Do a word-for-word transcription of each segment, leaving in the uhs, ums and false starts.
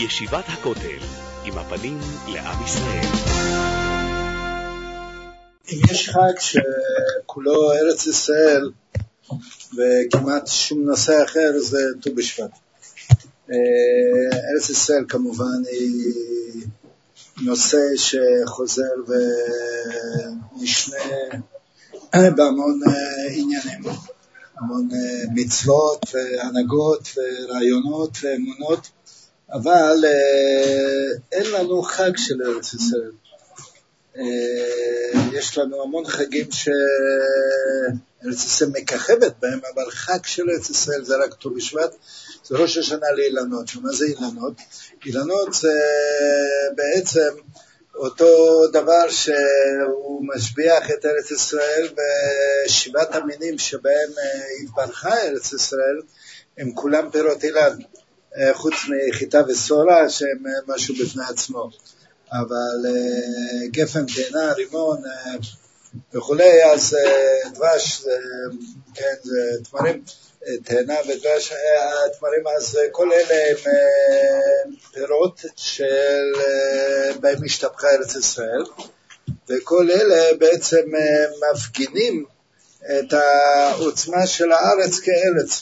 ישיבת הכותל, עם הפנים לעם ישראל. אם יש חג שכולו ארץ ישראל וכמעט שום נושא אחר זה ט"ו בשבט. ארץ ישראל כמובן היא נושא שחוזר ונשנה בהמון עניינים, המון מצוות והנהגות ורעיונות ואמונות, אבל אין לנו חג של ארץ ישראל. יש לנו המון חגים שארץ ישראל מככבת בהם, אבל חג של ארץ ישראל זה רק ט"ו בשבט, זה ראש השנה לאילנות. שמה זה אילנות? אילנות זה בעצם אותו דבר שהוא משביח את ארץ ישראל, ושבעת המינים שבהם התברכה ארץ ישראל הם כולם פירות אילן, חוץ מחיטה וסורה שהם משהו בפני עצמו, אבל גפן, תאנה, רימון וכולי. אז דבש, כן, זה תמרים, תאנה ודבש, תמרים, אז כל אלה הם פירות של בהם השתבחה ארץ ישראל, וכל אלה בעצם מפגינים את העוצמה של הארץ כארץ.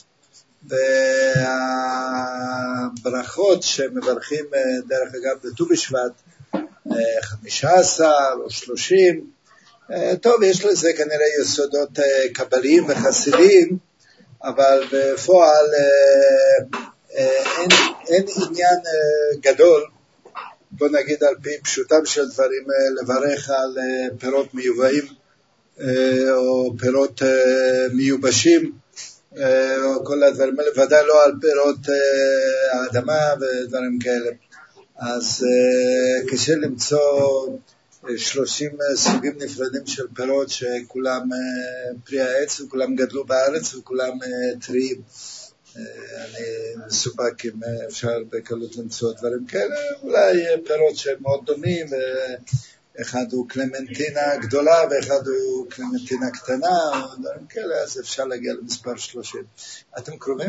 והברכות שמברכים דרך אגב בט"ו בשבט, חמישה עשר או שלושים, טוב, יש לזה כנראה יסודות קבליים וחסידיים, אבל בפועל אין, אין עניין גדול, בוא נגיד על פי פשוטם של דברים, לברך על פירות מיובאים או פירות מיובשים, או כל הדברים האלה, ודאי לא על פירות האדמה ודברים כאלה. אז קשה למצוא שלושים סוגים נפרדים של פירות שכולם פרי העץ וכולם גדלו בארץ וכולם טריים. אני מסופק אם אפשר בקלות למצוא דברים כאלה, אולי פירות שהם מאוד דומים, אחד הוא קלמנטינה גדולה ואחד הוא קלמנטינה קטנה, או דברים כאלה, אז אפשר להגיע למספר שלושים. אתם קרובים?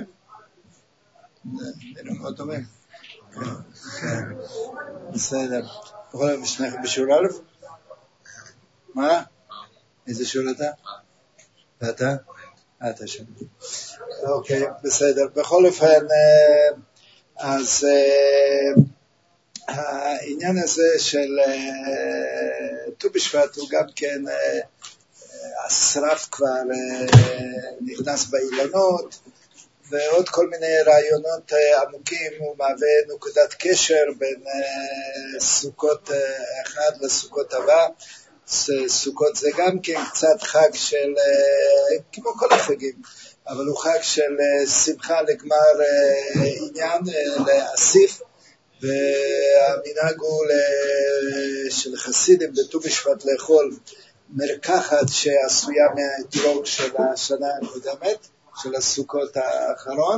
נראה מאוד דומים. בסדר. בכל אופן, שניכם בשיעור א'? מה? איזה שיעור אתה? ואתה? אתה שם. אוקיי, בסדר. בכל אופן, אז העניין הזה של ט"ו בשבט הוא גם כן, השרף כבר נכנס באילנות, ועוד כל מיני רעיונות עמוקים. הוא מהווה נקודת קשר בין סוכות אחד לסוכות הבא. סוכות זה גם כן קצת חג של, כמו כל החגים, אבל הוא חג של שמחה לגמר עניין, לאסיף, והמנהג הוא של חסידים בט"ו בשבט לאכול מרקחת שעשויה מהאתרוג של השנה הקודמת, של הסוכות האחרון,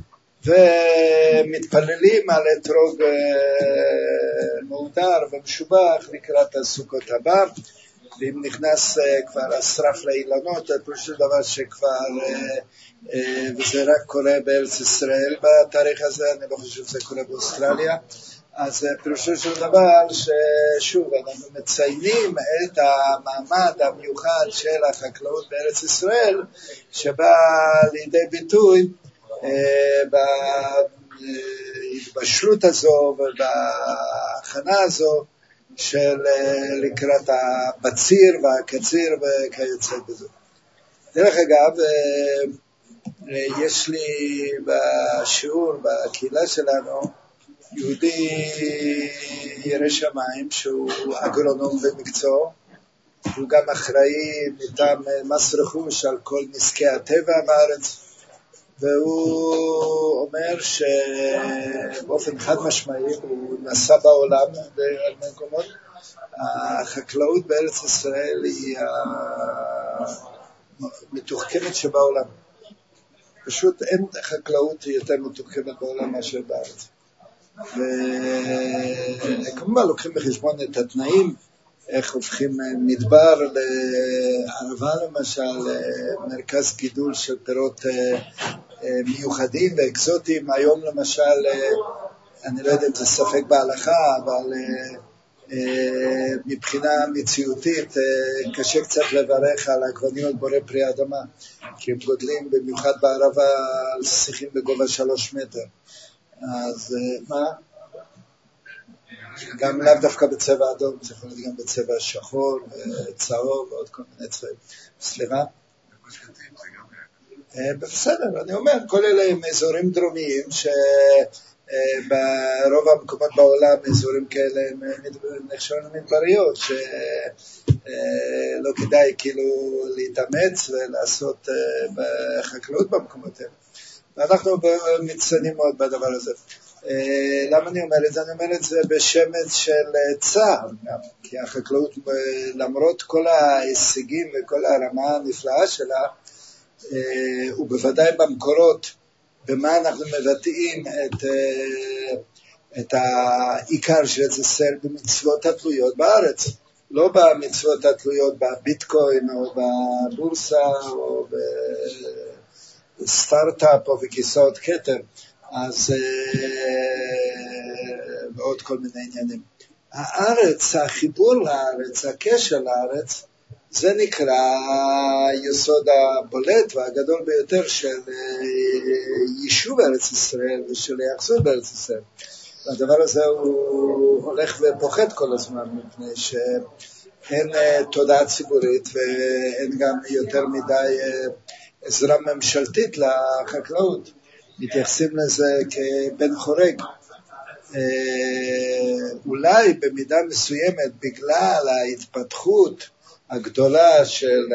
ומתפללים על אתרוג מהודר ומשובח לקראת הסוכות הבא. ואם נכנס כבר השרף לאילנות, פירוש של דבר שכבר, וזה רק קורה בארץ ישראל בתאריך הזה, אני לא חושב שזה קורה באוסטרליה, אז פירושו של דבר ששוב אנחנו מציינים את המעמד המיוחד של החקלאות בארץ ישראל, שבא לידי ביטוי בהתבשלות הזו ובהכנה הזו של לקראת הבציר והקציר וכיוצא בזה. דרך אגב, יש לי בשיעור בקהילה שלנו יהודי ירא שמיים שהוא אגרונום במקצוע, הוא גם אחראי מטעם מס רכוש על כל נזקי הטבע בארץ, והוא אומר שבאופן חד משמעי הוא נסע בעולם במקומות, החקלאות בארץ ישראל היא המתוחכמת שבעולם. פשוט אין חקלאות יותר מתוחכמת בעולם מאשר בארץ. וכמובן לוקחים בחשבון את התנאים, איך הופכים מדבר לערבה למשל, מרכז גידול של פירות מיוחדים ואקזוטיים. היום למשל אני לא יודע אם זה ספק בהלכה, אבל מבחינה מציאותית קשה קצת לברך על עגבניות בורא פרי האדמה, כי הם גודלים במיוחד בערבה על שיחים בגובה שלוש מטר. אז מה? גם לאו דווקא בצבע אדום, זה יכול להיות גם בצבע שחור, צהוב ועוד כל מיני צבעים. סליחה? בסדר, אני אומר, כל אלה הם אזורים דרומיים שברוב המקומות בעולם אזורים כאלה הם נחשבים למדבריות שלא כדאי כאילו להתאמץ ולעשות בחקלאות במקומות האלה. ואנחנו מצטיינים מאוד בדבר הזה. למה אני אומר את זה? אני אומר את זה בשמץ של צער, כי החקלאות למרות כל ההישגים וכל הרמה הנפלאה שלה, ובוודאי במקורות, במה אנחנו מבטאים את, את העיקר של ארץ ישראל במצוות התלויות בארץ, לא במצוות התלויות בביטקוין או בבורסה או בסטארט-אפ או בכיסאות כתר, אז ועוד כל מיני עניינים. הארץ, החיבור לארץ, הקשר לארץ, זה נקרא יסוד הבולט והגדול ביותר של יישוב ארץ ישראל ושל היאחזות בארץ ישראל. והדבר הזה הוא הולך ופוחת כל הזמן, מפני שאין תודעה ציבורית ואין גם יותר מדי עזרה ממשלתית לחקלאות. מתייחסים לזה כבן חורג. אולי במידה מסוימת בגלל ההתפתחות הגדולה של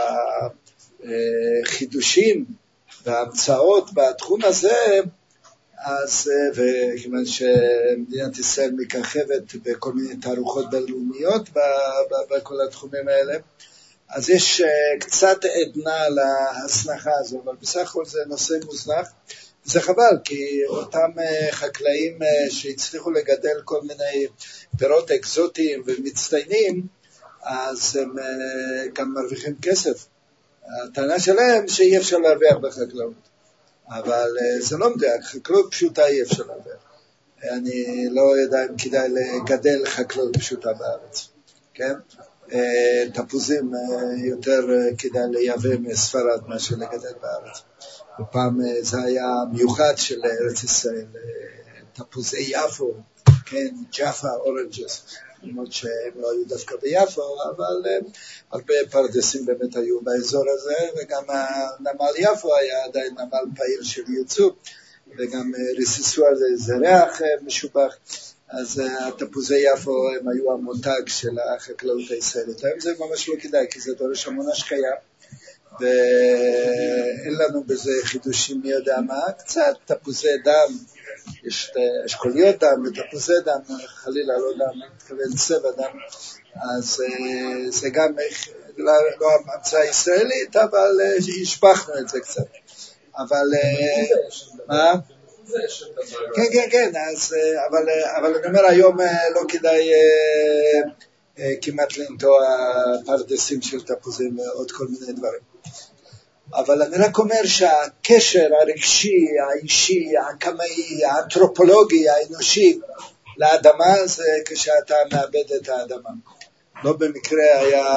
החידושים וההמצאות בתחום הזה, אז, וכיוון שמדינת ישראל מככבת בכל מיני תערוכות בינלאומיות בכל התחומים האלה, אז יש קצת עדנה להסנחה הזו, אבל בסך הכל זה נושא מוזנח. זה חבל, כי אותם חקלאים שהצליחו לגדל כל מיני פירות אקזוטיים ומצטיינים, אז הם גם מרוויחים כסף. הטענה שלהם שאי אפשר להרוויח בחקלאות. אבל זה לא מדויק, חקלאות פשוטה אי אפשר להרוויח. אני לא יודע אם כדאי לגדל חקלאות פשוטה בארץ. כן? תפוזים יותר כדאי לייבא מספרד מאשר לגדל בארץ. בפעם זה היה מיוחד של ארץ ישראל, תפוזי יפו, כן, ג'אפה, אורנג'ס, למרות שהם לא היו דווקא ביפו, אבל הרבה פרדסים באמת היו באזור הזה, וגם הנמל יפו היה עדיין נמל פעיל של ייצוא, וגם ריססו על זה ריח משובח, אז התפוזי יפו הם היו המותג של החקלאות הישראלית. היום זה ממש לא כדאי, כי זה דורש המון השקיה, ואין לנו בזה חידושים מי יודע מה, קצת תפוזי דם, יש אשכוליות דם ותפוזי דם, חלילה לא דם, מתכוון צבע דם, אז זה גם לא המצאה ישראלית, אבל השפחנו את זה קצת. אבל מה? כן, כן, כן, אז, אבל, אבל אני אומר היום לא כדאי כמעט לנטוע פרדסים של תפוזים ועוד כל מיני דברים. אבל אני רק אומר שהקשר הרגשי, האישי, הקמאי, האנתרופולוגי, האנושי לאדמה זה כשאתה מאבד את האדמה. לא במקרה היה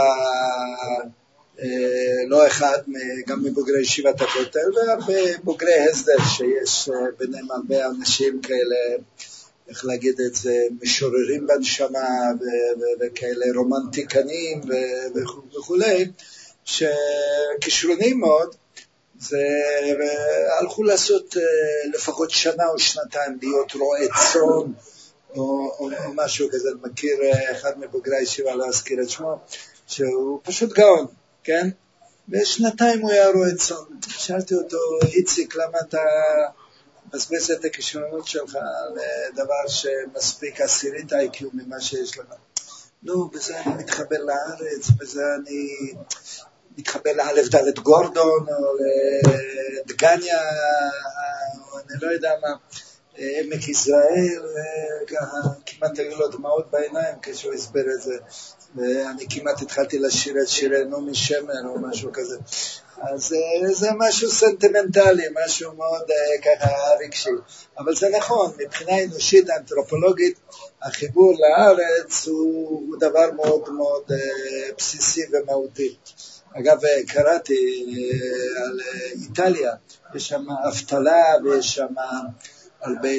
לא אחד, גם מבוגרי ישיבת הכותל והרבה בוגרי הסדר שיש ביניהם הרבה אנשים כאלה, איך להגיד את זה, משוררים בנשמה וכאלה רומנטיקנים וכו', שכישרונים מאוד, והלכו לעשות לפחות שנה או שנתיים להיות רועה צאן או, או, או משהו כזה. אני מכיר אחד מבוגרי הישיבה, לא אזכיר את שמו, שהוא פשוט גאון, כן? בשנתיים הוא היה רועה צאן. שאלתי אותו, איציק, למה אתה מבזבז את הכישרונות שלך על דבר שמספיק עשירית איי-קיו ממה שיש לך? לא, בזה אני מתחבר לארץ, בזה אני מתחבר לאלף דלת גורדון, או לדגניה, או אני לא יודע מה, עמק יזרעאל, ככה, כמעט היו לו דמעות בעיניים כשהוא הסבר את זה, ואני כמעט התחלתי לשיר את שירי נעמי שמר או משהו כזה. אז זה משהו סנטימנטלי, משהו מאוד ככה רגשי. אבל זה נכון, מבחינה אנושית, אנתרופולוגית, החיבור לארץ הוא, הוא דבר מאוד מאוד בסיסי ומהותי. אגב, קראתי על איטליה, יש שם אבטלה ויש שם הרבה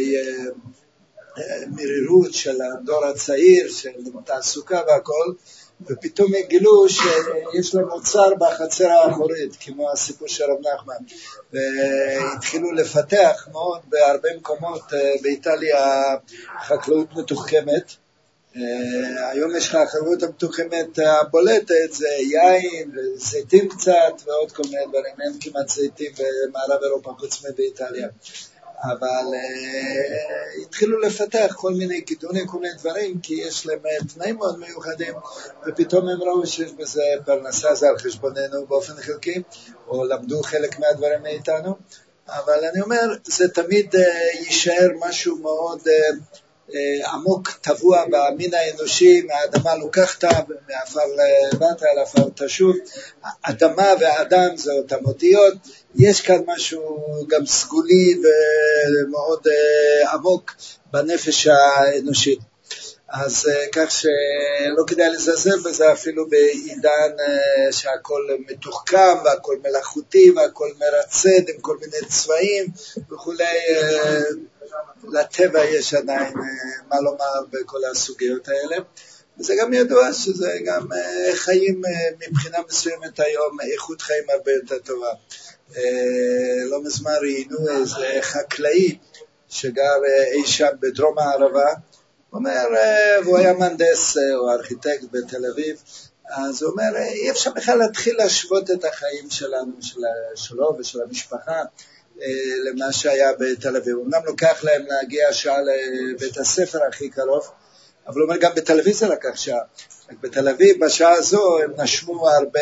מרירות של הדור הצעיר, של תעסוקה והכל, ופתאום גילו שיש להם אוצר בחצר האחורית, כמו הסיפור של רב נחמן, והתחילו לפתח מאוד בהרבה מקומות באיטליה חקלאות מתוחכמת. היום יש לך החקלאות המתוחכמת הבולטת, זה יין וזיתים קצת ועוד כל מיני דברים, אין כמעט זיתים במערב אירופה חוץ מבאיטליה. אבל uh, התחילו לפתח כל מיני גידולים, כל מיני דברים, כי יש להם תנאים מאוד מיוחדים, ופתאום הם ראו שיש בזה פרנסה, זה על חשבוננו באופן חלקי, או למדו חלק מהדברים מאיתנו, אבל אני אומר, זה תמיד uh, יישאר משהו מאוד uh, uh, עמוק, טבוע במין האנושי, מהאדמה לוקחת, מהאפר לבאת, על האפר תשוב, אדמה ואדם זה אותם אותיות, יש כאן משהו גם סגולי ומאוד uh, עמוק בנפש האנושית. אז uh, כך שלא כדאי לזלזל בזה אפילו בעידן uh, שהכל מתוחכם והכל מלאכותי והכל מרצד עם כל מיני צבעים וכולי. Uh, לטבע יש עדיין uh, מה לומר בכל הסוגיות האלה. וזה גם ידוע שזה גם uh, חיים uh, מבחינה מסוימת היום, איכות חיים הרבה יותר טובה. לא מזמן ראינו איזה חקלאי שגר אי שם בדרום הערבה, אומר, והוא היה מהנדס או ארכיטקט בתל אביב, אז הוא אומר, אי אפשר בכלל להתחיל להשוות את החיים שלנו, שלו ושל המשפחה, למה שהיה בתל אביב. אמנם לוקח להם להגיע שעה לבית הספר הכי קרוב, אבל הוא אומר, גם בתל אביב זה לקח שעה. בתל אביב בשעה הזו הם נשמו הרבה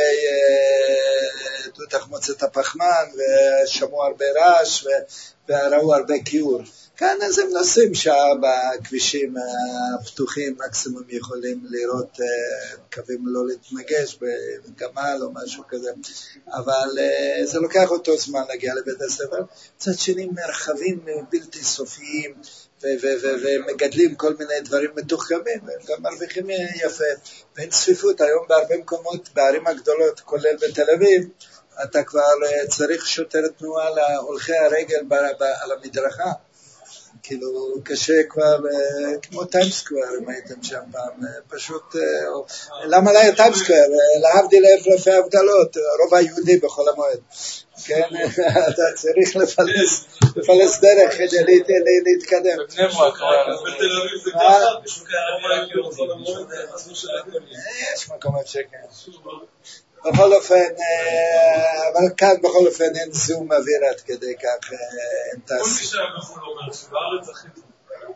תחמוצת הפחמן ושמעו הרבה רעש וראו הרבה כיעור. כאן אז הם נוסעים שעה בכבישים הפתוחים, מקסימום יכולים לראות, מקווים לא להתנגש בגמל או משהו כזה, אבל זה לוקח אותו זמן להגיע לבית הספר. צד שני מרחבים בלתי סופיים, ומגדלים כל מיני דברים מתוחכמים, והם גם מרוויחים יפה, ואין צפיפות. היום בהרבה מקומות, בערים הגדולות, כולל בתל אביב, אתה כבר צריך שוטר תנועה להולכי הרגל על המדרכה, כאילו קשה כבר, כמו טיימסקוואר, אם הייתם שם פעם, פשוט, למה לא היה טיימסקוואר? להבדיל אלפי הבדלות, רוב היהודי בכל המועד, כן, אתה צריך לפלס, לפלס דרך כדי להתקדם. בתל אביב זה ככה, בשוק הערבי בכל המועד, יש מקומות שכן. בכל אופן, אבל כאן בכל אופן אין זום אוויר עד כדי כך אין תעשי. כל מי שהיה בחול אומר שבארץ הכי טוב.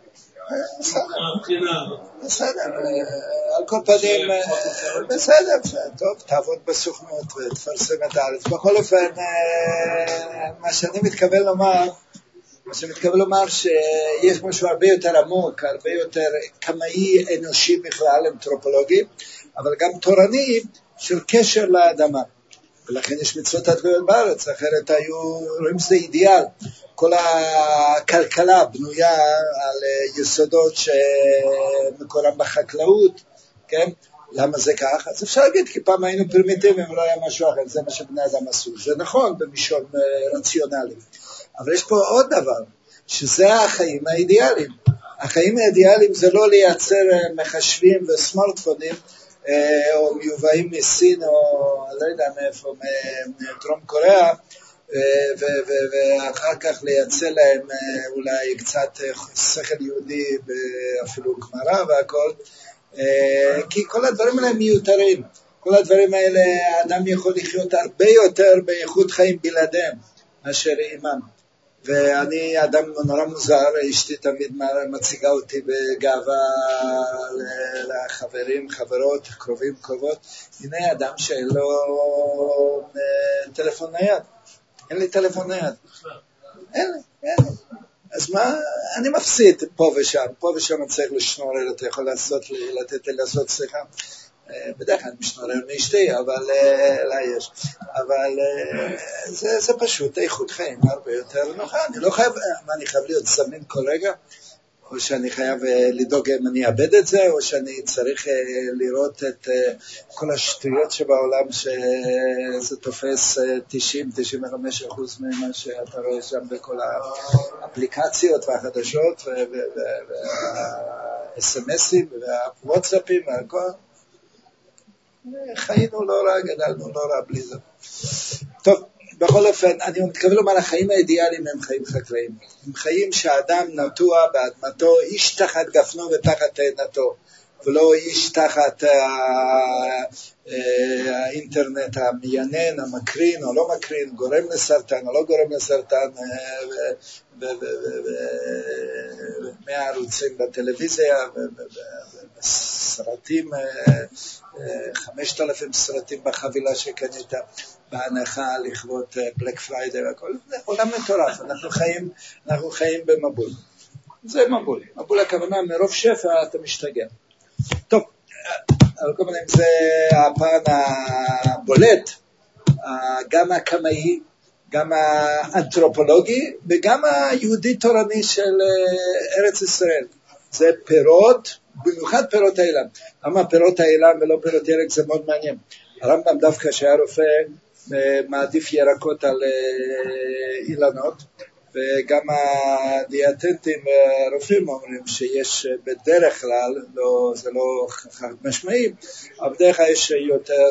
בסדר, על כל פנים, בסדר, טוב, תעבוד בסוכנות ותפרסם את הארץ. בכל אופן, מה שאני מתכוון לומר, מה שאני מתכוון לומר שיש משהו הרבה יותר עמוק, הרבה יותר קמאי אנושי בכלל, אנתרופולוגי, אבל גם תורני של קשר לאדמה. ולכן יש מצוות התלויות בארץ, אחרת היו, רואים שזה אידיאל. כל הכלכלה בנויה על יסודות שמקורם בחקלאות, כן? למה זה כך? אז אפשר להגיד, כי פעם היינו פרימיטיביים ולא היה משהו אחר, זה מה שבני אדם עשו. זה נכון במישור רציונלי. אבל יש פה עוד דבר, שזה החיים האידיאליים. החיים האידיאליים זה לא לייצר מחשבים וסמארטפונים, או מיובאים מסין, או לא יודע מאיפה, מדרום קוריאה, ואחר כך לייצא להם אולי קצת שכל יהודי, אפילו גמרא והכל, כי כל הדברים האלה מיותרים. כל הדברים האלה, האדם יכול לחיות הרבה יותר באיכות חיים בלעדיהם, מאשר עימם. ואני אדם נורא מוזר, אשתי תמיד מציגה אותי בגאווה לחברים, חברות, קרובים, קרובות. הנה אדם שאין לו טלפון נייד. אין לי טלפון נייד. אין לי, אין לי. אז מה, אני מפסיד פה ושם, פה ושם אני צריך לשנורר, אתה יכול לעשות, לתת לי לעשות שיחה. בדרך כלל משנורר מאשתי, אבל לה יש. אבל זה, זה פשוט איכות חיים הרבה יותר נוחה. אני לא חייב, מה, אני חייב להיות זמין כל רגע? או שאני חייב לדאוג אם אני אאבד את זה, או שאני צריך לראות את כל השטויות שבעולם שזה תופס תשעים עד תשעים וחמישה אחוז ממה שאתה רואה שם בכל האפליקציות והחדשות וה-אס אם אסים והוואטסאפים והכל. חיינו לא רע, גדלנו לא רע בלי זה. טוב, בכל אופן, אני מתכוון לומר, החיים האידיאליים הם חיים חקלאיים. הם חיים שהאדם נטוע באדמתו, איש תחת גפנו ותחת תאנתו, ולא איש תחת האינטרנט המיינן, המקרין או לא מקרין, גורם לסרטן או לא גורם לסרטן, מהערוצים בטלוויזיה, סרטים, חמשת אלפים סרטים בחבילה שקנית בהנחה לכבוד בלק פריידי והכל. זה עולם מטורף, אנחנו חיים, אנחנו חיים במבול. זה מבול. מבול הכוונה, מרוב שפע אתה משתגע. טוב, על כל מיני, זה הפן הבולט, גם הקמאי, גם האנתרופולוגי, וגם היהודי תורני של ארץ ישראל. זה פירות, במיוחד פירות האילן. למה פירות האילן ולא פירות ירק? זה מאוד מעניין. הרמב"ם דווקא שהיה רופא מעדיף ירקות על אילנות, וגם הדיאטנטים והרופאים אומרים שיש בדרך כלל, לא, זה לא חד משמעי, אבל בדרך כלל יש יותר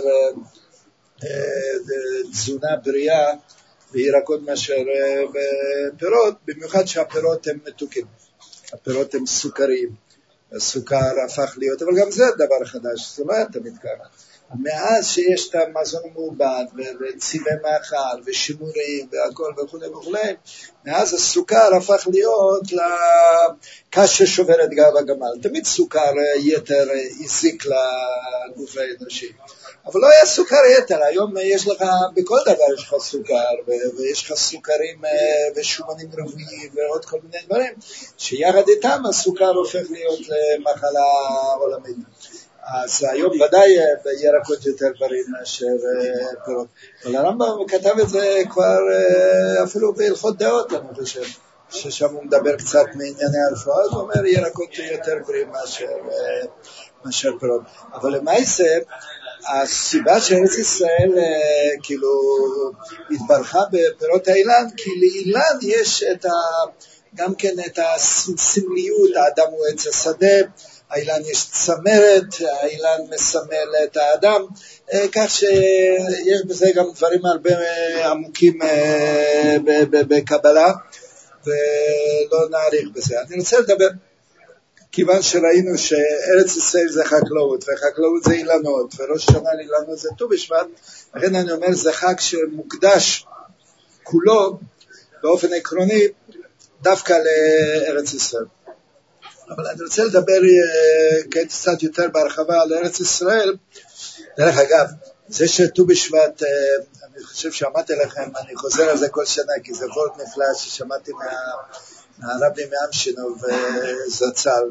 תזונה בריאה בירקות מאשר בפירות, במיוחד שהפירות הם מתוקים, הפירות הם סוכריים, הסוכר הפך להיות, אבל גם זה דבר חדש, זה לא היה תמיד ככה. מאז שיש את המזון מעובד וצבעי מאכל ושימורים והכל וכו' וכו', מאז הסוכר הפך להיות לקש ששובר את גב הגמל. תמיד סוכר יתר הזיק לגוף האנושי, אבל לא היה סוכר יתר. היום יש לך, בכל דבר יש לך סוכר, ויש לך סוכרים ושומנים רבועים ועוד כל מיני דברים, שיחד איתם הסוכר הופך להיות למחלה עולמית. אז היום ודאי בירקות יותר בריא מאשר פירות. אבל הרמב"ם כתב את זה כבר אפילו בהלכות דעות, אני חושב, ששם הוא מדבר קצת מענייני הרפואה, הוא אומר ירקות יותר בריא מאשר, מאשר פירות. אבל למעשה, הסיבה שארץ ישראל כאילו התברכה בפירות האילן, כי לאילן יש את ה, גם כן את הסמליות, האדם הוא עץ השדה, האילן יש צמרת, האילן מסמל את האדם, כך שיש בזה גם דברים הרבה עמוקים בקבלה, ולא נעריך בזה. אני רוצה לדבר, כיוון שראינו שארץ ישראל זה חקלאות, וחקלאות זה אילנות, וראש השנה לאילנות זה ט"ו בשבט, לכן אני אומר זה חג שמוקדש כולו באופן עקרוני דווקא לארץ ישראל. אבל אני רוצה לדבר קצת יותר בהרחבה על ארץ ישראל. דרך אגב, זה שט"ו בשבט, אני חושב שאמרתי לכם, אני חוזר על זה כל שנה, כי זה וורט נפלא ששמעתי מה, מהרבי מאמשינוב זצ"ל,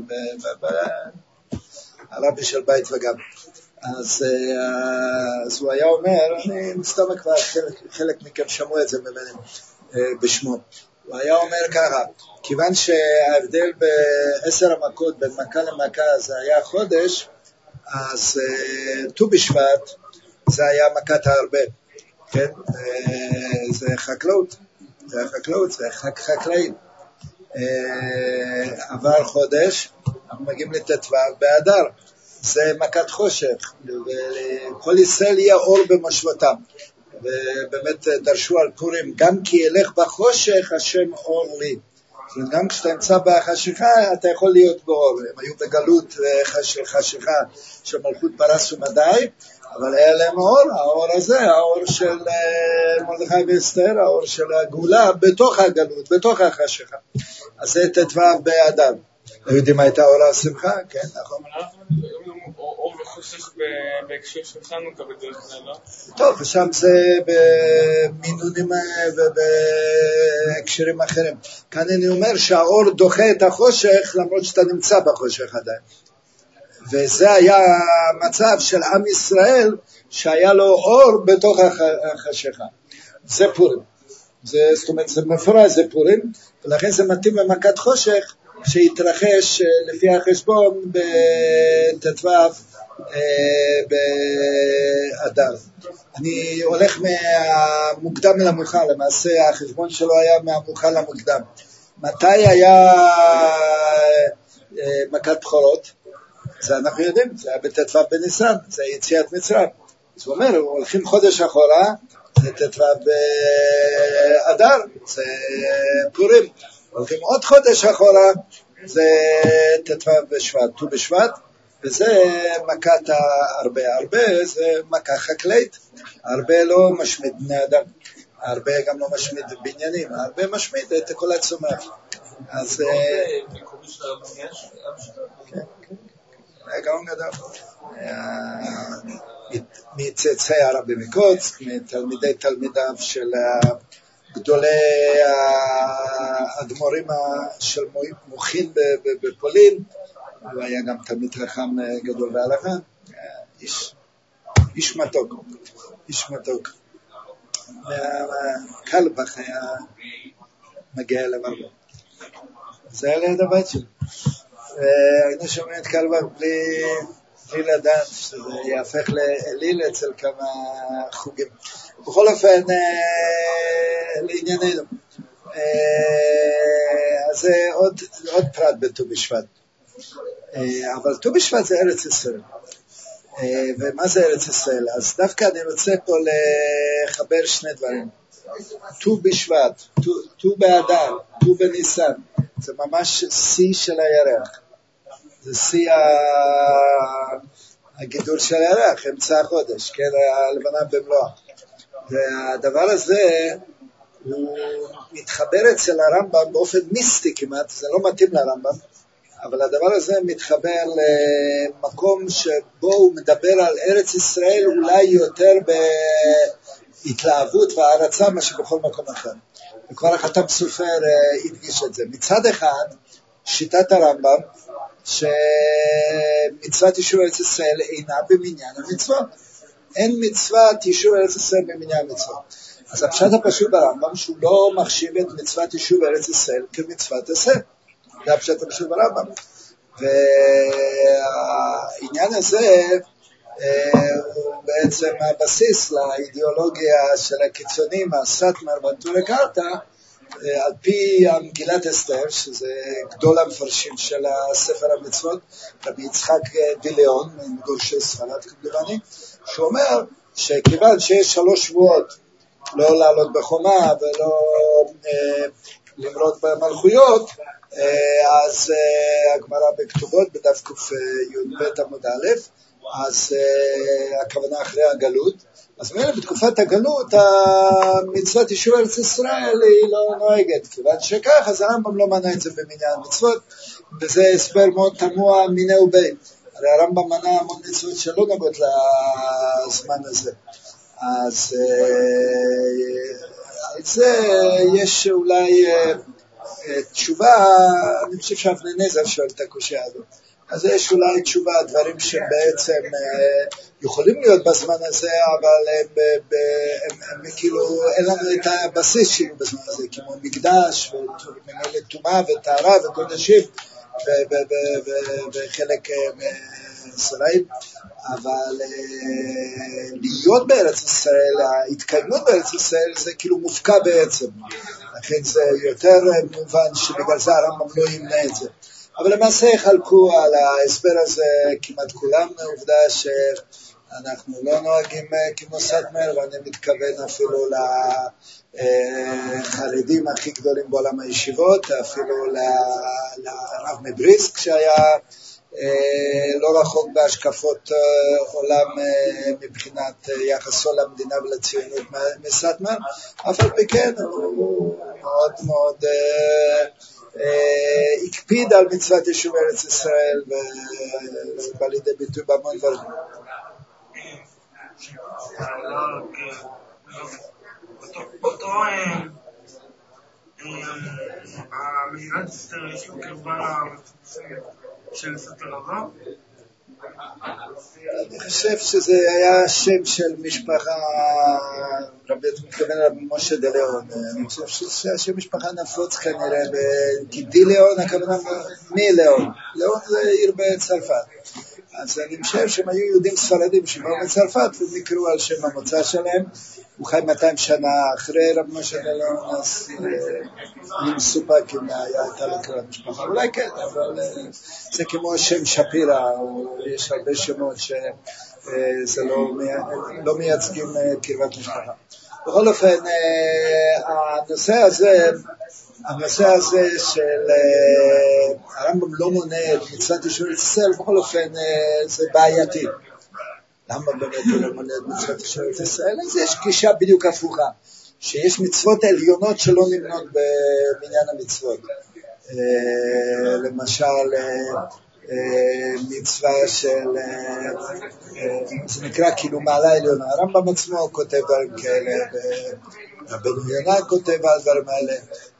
הרבי של בית וגם. אז, אז הוא היה אומר, אני מסתובב כבר, חלק, חלק מכם שמעו את זה ממני בשמו. הוא היה אומר ככה, כיוון שההבדל בעשר המכות בין מכה למכה זה היה חודש, אז ט"ו בשבט זה היה מכת הרבה, כן? זה חקלאות, זה חקלאות, זה חג חקלאים. עבר חודש, אנחנו מגיעים לט"ו באדר, זה מכת חושך, וכל ישראל יהיה אור במושבותם. ובאמת דרשו על פורים, גם כי ילך בחושך השם אור לי. גם כשאתה נמצא בחשיכה אתה יכול להיות באור. הם היו בגלות של חשיכה של מלכות פרס ומדי, אבל היה להם אור, האור הזה, האור של מרדכי ואסתר, האור של הגאולה בתוך הגלות, בתוך החשיכה. אז זה ט"ו באדר. יודעים מה הייתה אור השמחה? כן, נכון. אור וחושך חושך בהקשר של חנוכה בדרך כלל, לא? טוב, ושם זה במינונים ובהקשרים אחרים. כאן אני אומר שהאור דוחה את החושך למרות שאתה נמצא בחושך עדיין. וזה היה המצב של עם ישראל שהיה לו אור בתוך החשיכה. זה פורים. זה, זאת אומרת, זה מפורש, זה פורים, ולכן זה מתאים למכת חושך שהתרחש לפי החשבון בתתוו באדר. אני הולך מהמוקדם למאוחר, למעשה החשבון שלו היה מהמאוחר למוקדם. מתי היה מכת בכורות? זה אנחנו יודעים, זה היה בתתוו בניסן, זה יציאת מצרים. אז הוא אומר, הולכים חודש אחורה, זה תתוו באדר, זה פורים. הולכים עוד חודש אחורה, זה תתוו בשבט, ט"ו בשבט, וזה מכת הרבה. הרבה זה מכה חקלאית, הרבה לא משמיד בני אדם, הרבה גם לא משמיד בניינים, הרבה משמיד את כל הצומח. אז כן, כן. היה גאון גדול. מצאצאי הרבי מקוצק, מתלמידי תלמידיו של גדולי האדמו"רים של מוחין בפולין, הוא היה גם תלמיד חכם גדול בהלכה, איש, איש מתוק, איש מתוק. והקלבך היה מגיע אליו הרבה. זה היה ליד הבית שלו. והיינו שומעים את קלבך בלי, בלי לדעת שזה יהפך לאליל אצל כמה חוגים. בכל אופן, לענייננו. אז זה עוד, עוד פרט בט"ו בשבט. אבל ט"ו בשבט זה ארץ ישראל. ומה זה ארץ ישראל? אז דווקא אני רוצה פה לחבר שני דברים. ט"ו בשבט, ט"ו באדר, ט"ו בניסן. זה ממש שיא של הירח. זה שיא הגידול של הירח, אמצע החודש, כן, הלבנה במלואה. והדבר הזה הוא מתחבר אצל הרמב"ם באופן מיסטי כמעט, זה לא מתאים לרמב"ם, אבל הדבר הזה מתחבר למקום שבו הוא מדבר על ארץ ישראל אולי יותר בהתלהבות והערצה מה שבכל מקום אחר. וכבר החתם סופר הדגיש את זה. מצד אחד, שיטת הרמב"ם, שמצוות יישוב ארץ ישראל אינה במניין המצוות. אין מצוות יישוב ארץ ישראל במניין המצוות. אז הפשט הפשוט ברמב"ם שהוא לא מחשיב את מצוות יישוב ארץ ישראל כמצוות עשה. זה הפשט הפשוט ברמב"ם. והעניין הזה הוא בעצם הבסיס לאידיאולוגיה של הקיצונים, הסאטמר והנטורי קרתא, על פי מגילת אסתר, שזה גדול המפרשים של הספר המצוות, רבי יצחק דיליון, מגורשי ספרד כמדומני, שאומר שכיוון שיש שלוש שבועות לא לעלות בחומה ולא אה, למרוד במלכויות, אה, אז אה, הגמרא בכתובות בדף ק"ב עמוד א', אז אה, הכוונה אחרי הגלות, אז אומרת, בתקופת הגלות, המצוות יישוב ארץ ישראל היא לא נוהגת, כיוון שכך, אז הרמב"ם לא מנה את זה במניין מצוות, וזה הסבר מאוד תמוה מיני ובי. הרי הרמב"ם מנה המון מצוות שלא נוגעות לזמן הזה. אז על זה יש אולי תשובה, אני חושב שאבני נזר שואל את הקושיה הזאת. אז יש אולי תשובה, דברים שבעצם יכולים להיות בזמן הזה, אבל הם, הם, הם, הם כאילו, אין לנו את הבסיס שלנו בזמן הזה, כמו מקדש, ומנהלת טומאה וטהרה וקודשים, וחלק מסראים, אבל להיות בארץ ישראל, ההתקיימות בארץ ישראל, זה כאילו מופקע בעצם, לכן זה יותר מובן שבגלל זה הרמב"ם לא ימנע את זה. אבל למעשה חלקו על ההסבר הזה כמעט כולם, עובדה שאנחנו לא נוהגים כמו סאטמר, ואני מתכוון אפילו לחרדים הכי גדולים בעולם הישיבות, אפילו לרב מבריסק שהיה לא רחוק בהשקפות עולם מבחינת יחסו למדינה ולציונות מסאטמר, אף על פי כן הוא מאוד מאוד הקפיד על מצוות יישוב ארץ ישראל, וזה בא לידי ביטוי בהמון דברים. אותו המגילת אסתר יש לו קרבה של ספר רבא? אני חושב שזה היה שם של משפחה, רבי מתכוון רבי משה דה ליאון, אני חושב שזה שם משפחה נפוץ כנראה, כי די ליאון הכוונה מי ליאון? ליאון זה עיר בצרפת, אז אני חושב שהם היו יהודים ספרדים שבאו מצרפת והם נקראו על שם המוצא שלהם. הוא חי מאתיים שנה אחרי רבי משה דה ליאון, אז אני מסופק אם היה הייתה לקראת משפחה, אולי כן, אבל זה כמו שם שפירא, יש הרבה שמות שזה לא מייצגים קרבת משפחה. בכל אופן, הנושא הזה, הנושא הזה של הרמב"ם לא מונה את מצוות יישוב ארץ ישראל, בכל אופן זה בעייתי. למה באמת הוא לא מונה את מצוות יישוב ארץ ישראל? אז יש גישה בדיוק הפוכה, שיש מצוות עליונות שלא נמנות במניין המצוות. למשל, מצווה של, זה נקרא כאילו מעלה עליונה. הרמב"ם עצמו כותב דברים כאלה, רבנו יונה כותב על דברים האלה.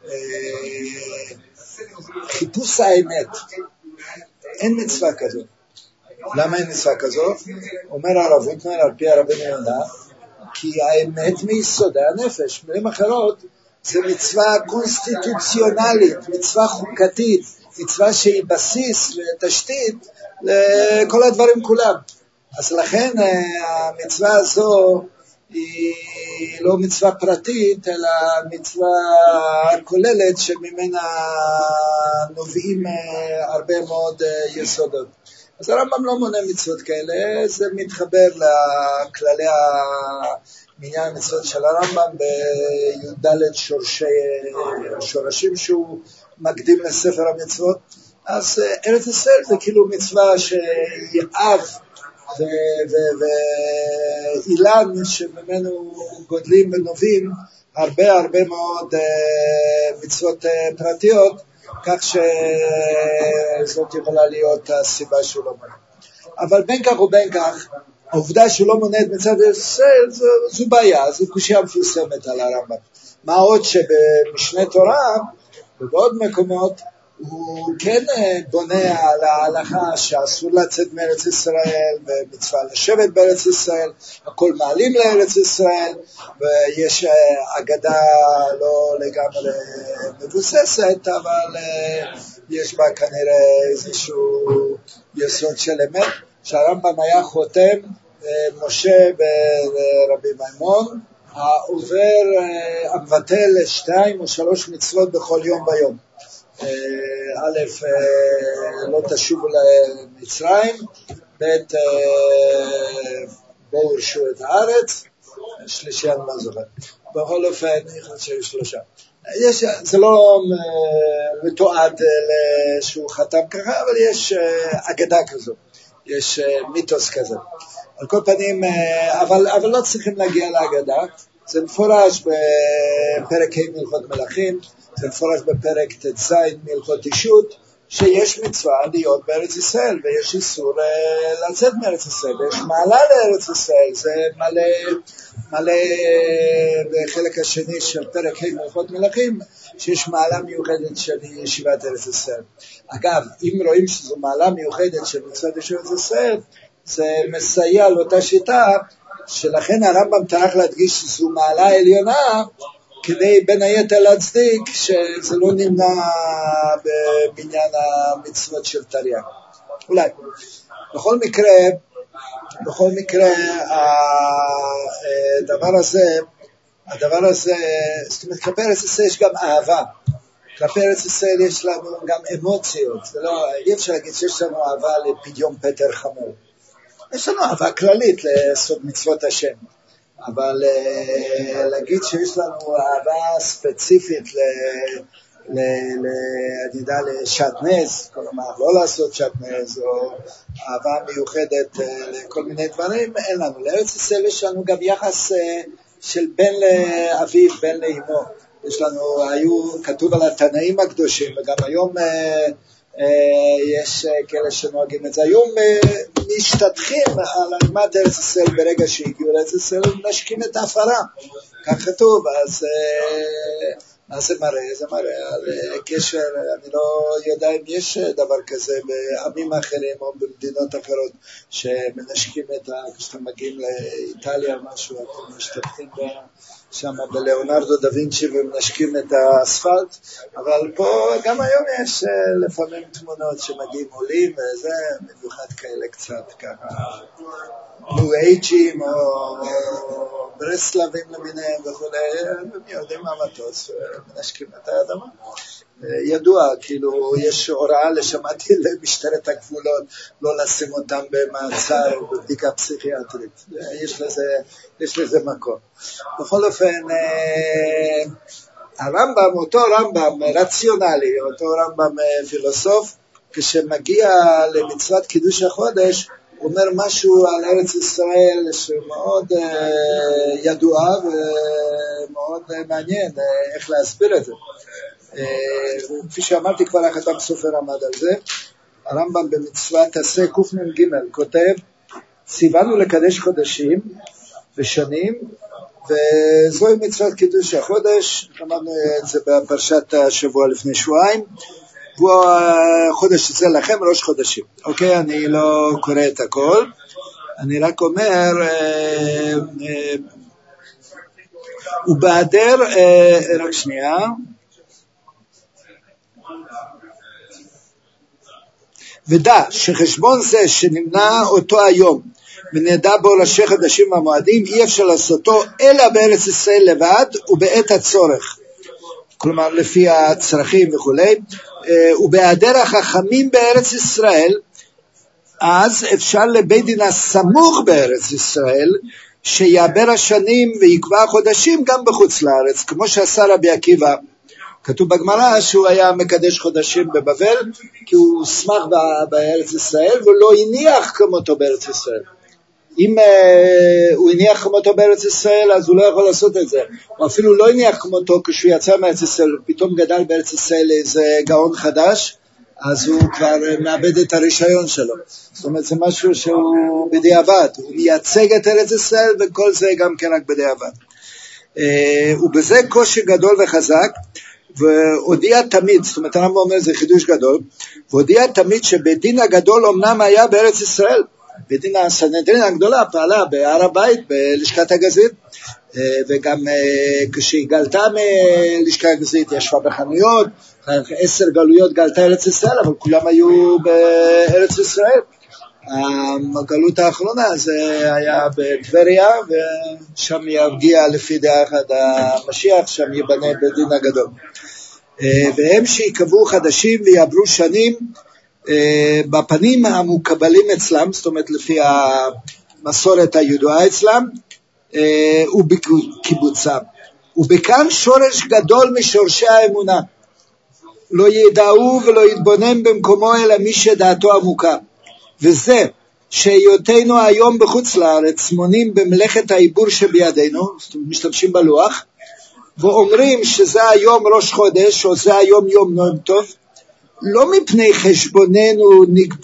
חיפוש האמת, אין מצווה כזו. למה אין מצווה כזו? אומר הרב הוטנר על פי הרבנו יונה, כי האמת מיסודי הנפש. מילים אחרות, זה מצווה קונסטיטוציונלית, מצווה חוקתית, מצווה שהיא בסיס ותשתית לכל הדברים כולם. אז לכן המצווה הזו היא לא מצווה פרטית, אלא מצווה כוללת שממנה נובעים הרבה מאוד יסודות. אז הרמב"ם לא מונה מצוות כאלה, זה מתחבר לכללי מניין המצוות של הרמב"ם בי"ד שורשי שורשים שהוא מקדים לספר המצוות. אז ארץ ישראל זה כאילו מצווה שהיא אב ואילן שממנו גודלים ונובעים הרבה הרבה מאוד מצוות פרטיות, כך שזאת יכולה להיות הסיבה שהוא לא מונה. אבל בין כך ובין כך, העובדה שהוא לא מונה את מצוות ארץ ישראל זו, זו בעיה, זו קושיה מפורסמת על הרמב"ם. מה עוד שבמשנה תורה ובעוד מקומות הוא כן בונה על ההלכה שאסור לצאת מארץ ישראל ומצווה לשבת בארץ ישראל, הכל מעלים לארץ ישראל, ויש אגדה לא לגמרי מבוססת, אבל יש בה כנראה איזשהו יסוד של אמת, שהרמב"ם היה חותם משה ברבי מימון, העובר המבטל שתיים או שלוש מצוות בכל יום ביום. א', לא תשובו למצרים, ב', בואו הרשו את הארץ, שלישי אני לא זוכר. בכל אופן, אני חושב שיש שלושה. יש, זה לא מתועד שהוא חתם ככה, אבל יש אגדה כזו, יש מיתוס כזה. על כל פנים, אבל, אבל לא צריכים להגיע לאגדה, זה מפורש בפרק ה' מלכות מלכים, זה מפורש בפרק ט"ז מלכות אישות, שיש מצווה להיות בארץ ישראל, ויש איסור לצאת מארץ ישראל, ויש מעלה לארץ ישראל, זה מלא, מלא בחלק השני של פרק ה' מלכות מלכים, שיש מעלה מיוחדת של ישיבת ארץ ישראל. אגב, אם רואים שזו מעלה מיוחדת של מצוות ישיבת ארץ ישראל, זה מסייע לאותה שיטה, שלכן הרמב"ם טרח להדגיש שזו מעלה עליונה, כדי בין היתר להצדיק שזה לא נמנע בבניין המצוות של תרי"ג. אולי. בכל מקרה, בכל מקרה, הדבר הזה, הדבר הזה, זאת אומרת, כלפי ארץ ישראל יש גם אהבה. כלפי ארץ ישראל יש לנו גם אמוציות. זה לא, אי אפשר להגיד שיש לנו אהבה לפדיון פטר חמור. יש לנו אהבה כללית לסוד מצוות השם. אבל uh, להגיד שיש לנו אהבה ספציפית ל, ל, ל, אני יודע, לשעטנז, כלומר לא לעשות שעטנז, או אהבה מיוחדת uh, לכל מיני דברים, אין לנו. לארץ ישראל יש לנו גם יחס uh, של בן לאביו, בן לאמו. יש לנו, היו, כתוב על התנאים הקדושים, וגם היום uh, יש כאלה שנוהגים את זה. היום משתתחים על אדמת ארץ ישראל ברגע שהגיעו לארץ ישראל, נשקים את ההפרה, כך כתוב. אז מה זה מראה? זה מראה על קשר, אני לא יודע אם יש דבר כזה בעמים אחרים או במדינות אחרות שמנשקים את ה... כשאתם מגיעים לאיטליה או משהו, אתם משתתחים שם בלאונרדו דה וינצ'י ומנשקים את האספלט, אבל פה גם היום יש לפעמים תמונות שמגיעים עולים וזה, במיוחד כאלה קצת ככה ניו אייג'ים או ברסלבים למיניהם וכו', הם יודעים מה מטוס ומנשקים את האדמה. ידוע, כאילו יש הוראה לשמעתי למשטרת הגבולות לא לשים אותם במעצר או בבדיקה פסיכיאטרית, יש לזה, יש לזה מקום. בכל אופן, הרמב"ם, אותו רמב"ם רציונלי, אותו רמב"ם פילוסוף, כשמגיע למצוות קידוש החודש, הוא אומר משהו על ארץ ישראל שמאוד ידוע ומאוד מעניין איך להסביר את זה. כפי שאמרתי כבר, החתם סופר עמד על זה. הרמב"ם במצוות עשה קנ"ג כותב, ציוונו לקדש חודשים ושנים, וזוהי מצוות קידוש החודש. אמרנו את זה בפרשת השבוע לפני שבועיים. חודש זה לכם ראש חודשים. אוקיי, אני לא קורא את הכל, אני רק אומר, ובהדר, רק שנייה, ודע שחשבון זה שנמנע אותו היום ונדע בו ראשי חודשים המועדים, אי אפשר לעשותו אלא בארץ ישראל לבד ובעת הצורך, כלומר לפי הצרכים וכו'. ובהיעדר החכמים בארץ ישראל, אז אפשר לבית דין הסמוך בארץ ישראל שיעבר השנים ויקבע חודשים גם בחוץ לארץ, כמו שעשה רבי עקיבא. כתוב בגמרא שהוא היה מקדש חודשים בבבל כי הוא שמח בארץ ישראל ולא הניח כמותו בארץ ישראל. אם uh, הוא הניח כמותו בארץ ישראל, אז הוא לא יכול לעשות את זה. הוא אפילו לא הניח כמותו כשהוא יצא מארץ ישראל, פתאום גדל בארץ ישראל איזה גאון חדש, אז הוא כבר מאבד את הרישיון שלו. זאת אומרת, זה משהו שהוא בדיעבד. הוא מייצג את ארץ ישראל, וכל זה גם כן רק בדיעבד. Uh, ובזה קושי גדול וחזק, והודיע תמיד, זאת אומרת, הרמב"ם אומר, זה חידוש גדול, והודיע תמיד שבדין הגדול אמנם היה בארץ ישראל, בדין הסנהדרין הגדולה פעלה בהר הבית, בלשכת הגזית, וגם כשהיא גלתה מלשכת הגזית, ישבה בחנויות, עשר גלויות גלתה ארץ ישראל, אבל כולם היו בארץ ישראל. הגלות האחרונה זה היה בטבריה, ושם יגיע לפי דעה אחת המשיח, שם ייבנה בדין הגדול. והם שיקבעו חדשים ויעברו שנים, בפנים המוקבלים אצלם, זאת אומרת לפי המסורת הידועה אצלם, ובקיבוצם. ובכאן שורש גדול משורשי האמונה. לא ידעו ולא יתבונן במקומו אלא מי שדעתו עמוקה. וזה שהיותנו היום בחוץ לארץ מונים במלאכת העיבור שבידינו, זאת אומרת משתמשים בלוח, ואומרים שזה היום ראש חודש או זה היום יום נועם טוב, לא מפני חשבוננו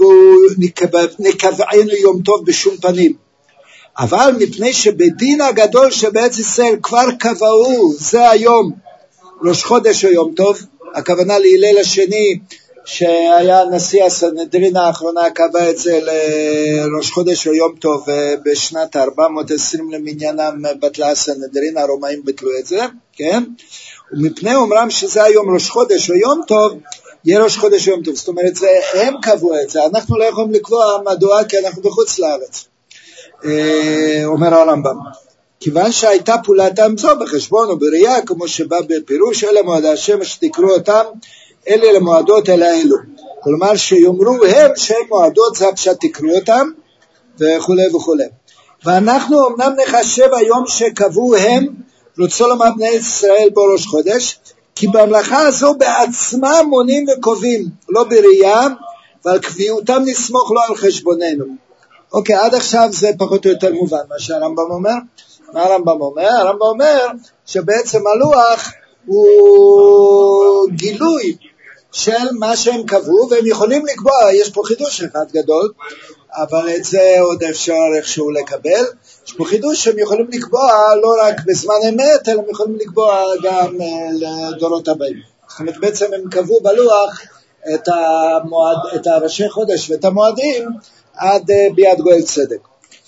נקבענו יום טוב בשום פנים, אבל מפני שבדין הגדול שבארץ ישראל כבר קבעו זה היום ראש חודש או יום טוב. הכוונה להלל השני שהיה נשיא הסנהדרין האחרונה קבע את זה לראש חודש או יום טוב, בשנת ארבע מאות ועשרים למניינם בטלה הסנהדרין, הרומאים ביטלו את זה, כן? ומפני אומרם שזה היום ראש חודש או יום טוב, יהיה ראש חודש או יום טוב. זאת אומרת, זה, הם קבעו את זה, אנחנו לא יכולים לקבוע מדוע כי אנחנו בחוץ לארץ. אומר הרמב"ם, כיוון שהייתה פעולתם זו בחשבון או בראייה, כמו שבא בפירוש, אלה מועדי השם שתקראו אותם, אלה למועדות אלה אלו. כלומר שיאמרו הם שהם מועדות, זה הפשט תקראו אותם, וכו' וכו'. ואנחנו אמנם נחשב היום שקבעו הם, רוצה לומר בני ישראל בו ראש חודש, כי במלאכה הזו בעצמם מונים וקובעים, לא בראייה, ועל קביעותם נסמוך לא על חשבוננו. אוקיי, עד עכשיו זה פחות או יותר מובן מה שהרמב"ם אומר. מה הרמב"ם אומר? הרמב"ם אומר שבעצם הלוח הוא גילוי של מה שהם קבעו, והם יכולים לקבוע, יש פה חידוש אחד גדול, אבל את זה עוד אפשר איכשהו לקבל. יש פה חידוש שהם יכולים לקבוע לא רק בזמן אמת, אלא הם יכולים לקבוע גם לדורות הבאים. זאת אומרת, בעצם הם קבעו בלוח את, המועד, את הראשי חודש ואת המועדים עד ביד גואל צדק.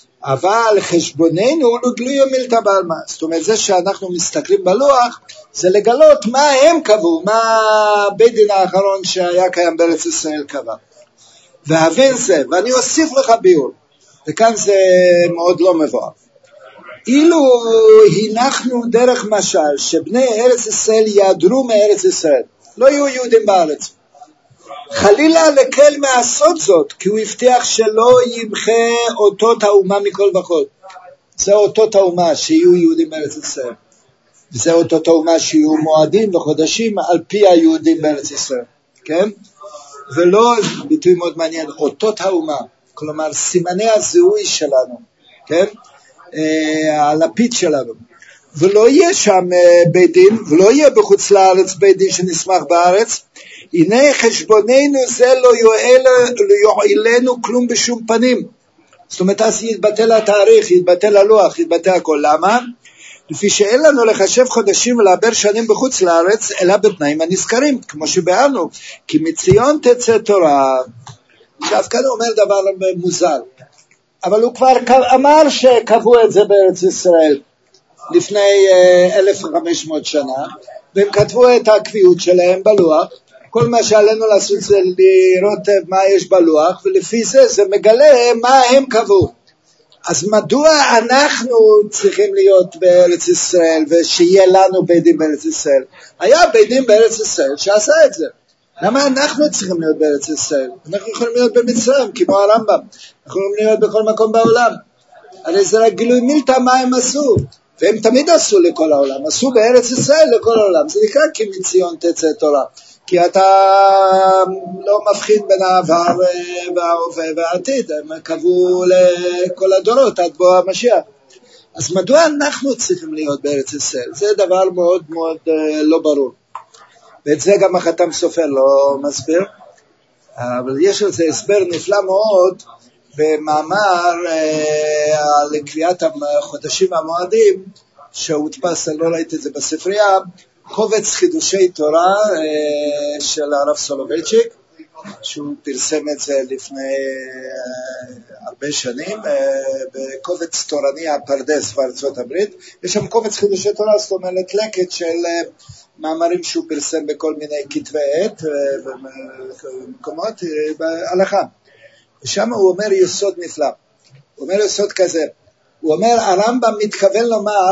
אבל חשבוננו לא גלוי מילתא בעלמא. זאת אומרת, זה שאנחנו מסתכלים בלוח, זה לגלות מה הם קבעו, מה בית דין האחרון שהיה קיים בארץ ישראל קבע. והבין זה, ואני אוסיף לך ביור, וכאן זה מאוד לא מבואר. אילו הנחנו דרך משל שבני ארץ ישראל יעדרו מארץ ישראל, לא יהיו יהודים בארץ, חלילה לקל מעשות זאת, כי הוא הבטיח שלא ימחה אותות האומה מכל וכל. זה אותות האומה שיהיו יהודים בארץ ישראל, וזה אותות האומה שיהיו מועדים וחודשים על פי היהודים בארץ ישראל, כן? ולא, ביטוי מאוד מעניין, אותות האומה, כלומר סימני הזיהוי שלנו, כן? אה, הלפיד שלנו. ולא יהיה שם אה, בית דין, ולא יהיה בחוץ לארץ בית דין שנסמך בארץ. הנה חשבוננו זה לא יועיל, לא יועילנו כלום בשום פנים. זאת אומרת, אז יתבטל התאריך, יתבטל הלוח, יתבטל הכל. למה? לפי שאין לנו לחשב חודשים ולעבר שנים בחוץ לארץ, אלא בתנאים הנזכרים, כמו שבארנו, כי מציון תצא תורה. עכשיו, כאן הוא אומר דבר מוזר, אבל הוא כבר אמר שקבעו את זה בארץ ישראל, לפני אלף וחמש מאות שנה, והם כתבו את הקביעות שלהם בלוח. כל מה שעלינו לעשות זה לראות מה יש בלוח, ולפי זה זה מגלה מה הם קבעו. אז מדוע אנחנו צריכים להיות בארץ ישראל ושיהיה לנו בית דין בארץ ישראל? היה בית דין בארץ ישראל שעשה את זה. למה אנחנו צריכים להיות בארץ ישראל? אנחנו יכולים להיות במצרים כמו הרמב"ם, אנחנו יכולים להיות בכל מקום בעולם. הרי זה רק גילוי מילתא מה הם עשו, והם תמיד עשו לכל העולם, עשו בארץ ישראל לכל העולם. זה נקרא כי מציון תצא תורה, כי אתה לא מבחין בין העבר וההווה והעתיד, הם קבעו לכל הדורות עד בוא המשיח. אז מדוע אנחנו צריכים להיות בארץ ישראל? זה דבר מאוד מאוד לא ברור, ואת זה גם החתם סופר לא מסביר, אבל יש לזה הסבר נפלא מאוד במאמר על קביעת החודשים המועדים שהודפס, אני לא ראיתי את זה בספרייה, קובץ חידושי תורה של הרב סולובייצ'יק, שהוא פרסם את זה לפני הרבה שנים, בקובץ תורני הפרדס בארצות הברית. יש שם קובץ חידושי תורה, זאת אומרת לקט של מאמרים שהוא פרסם בכל מיני כתבי עת ומקומות בהלכה. ושם הוא אומר יסוד נפלא, הוא אומר יסוד כזה, הוא אומר הרמב"ם מתכוון לומר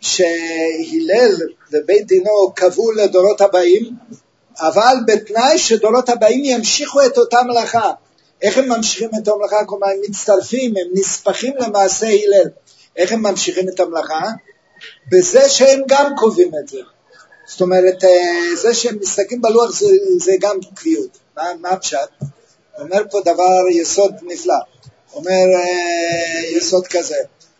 שהלל ובית דינו קבעו לדורות הבאים, אבל בתנאי שדורות הבאים ימשיכו את אותה מלאכה. איך הם ממשיכים את המלאכה? כלומר הם מצטרפים, הם נספחים למעשה הלל. איך הם ממשיכים את המלאכה? בזה שהם גם קובעים את זה. זאת אומרת, זה שהם מסתכלים בלוח זה, זה גם קביעות. מה, מה הפשט? הוא אומר פה דבר יסוד נפלא. הוא אומר יסוד כזה,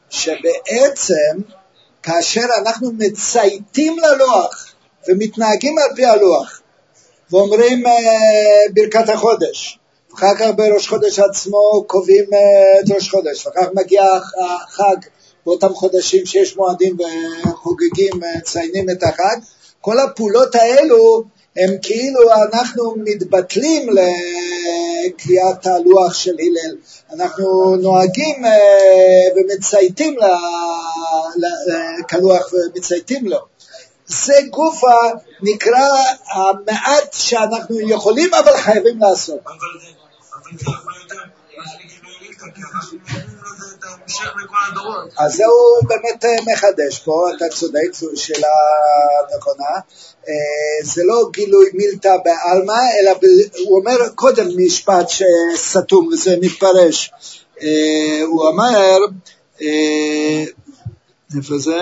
שבעצם כאשר אנחנו מצייתים ללוח ומתנהגים על פי הלוח ואומרים ברכת החודש, אחר כך בראש חודש עצמו קובעים את ראש חודש, אחר כך מגיע החג באותם חודשים שיש מועדים וחוגגים, ציינים את החג, כל הפעולות האלו הם כאילו אנחנו מתבטלים לקביעת הלוח של הלל, אנחנו נוהגים ומצייתים כלוח ומצייתים לו. זה גופה נקרא המעט שאנחנו יכולים אבל חייבים לעשות. אבל זה יכול יותר, מה שגילו יליקה, כי אנחנו יודעים לזה את המשך לכל הדורות. אז זהו באמת מחדש פה, אתה צודק, זו שאלה נכונה. זה לא גילוי מילתא בעלמא, אלא הוא אומר קודם משפט שסתום וזה מתפרש. הוא אומר, איפה זה?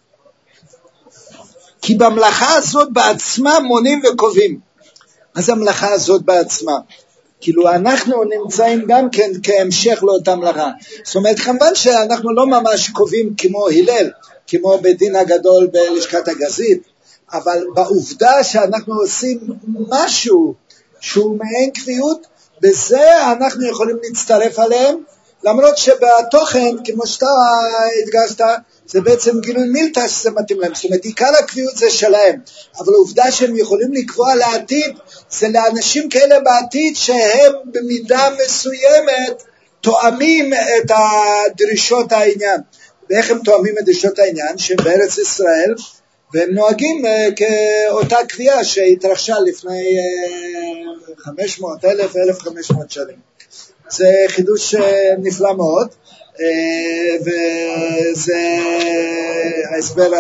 כי במלאכה הזאת בעצמה מונים וקובעים. מה זה המלאכה הזאת בעצמה? כאילו אנחנו נמצאים גם כן כהמשך לאותה מלאכה. זאת אומרת, כמובן שאנחנו לא ממש קובעים כמו הלל, כמו בדין הגדול בלשכת הגזית, אבל בעובדה שאנחנו עושים משהו שהוא מעין קביעות, בזה אנחנו יכולים להצטרף עליהם, למרות שבתוכן, כמו שאתה הדגשת, זה בעצם גילוי מילתא שזה מתאים להם, זאת אומרת, עיקר הקביעות זה שלהם, אבל העובדה שהם יכולים לקבוע לעתיד, זה לאנשים כאלה בעתיד, שהם במידה מסוימת תואמים את הדרישות העניין. ואיך הם תואמים את דרישות העניין? שהם בארץ ישראל, והם נוהגים כאותה קביעה שהתרחשה לפני חמש מאות אלף, אלף וחמש מאות שנים. זה חידוש נפלא מאוד, וזה ההסבר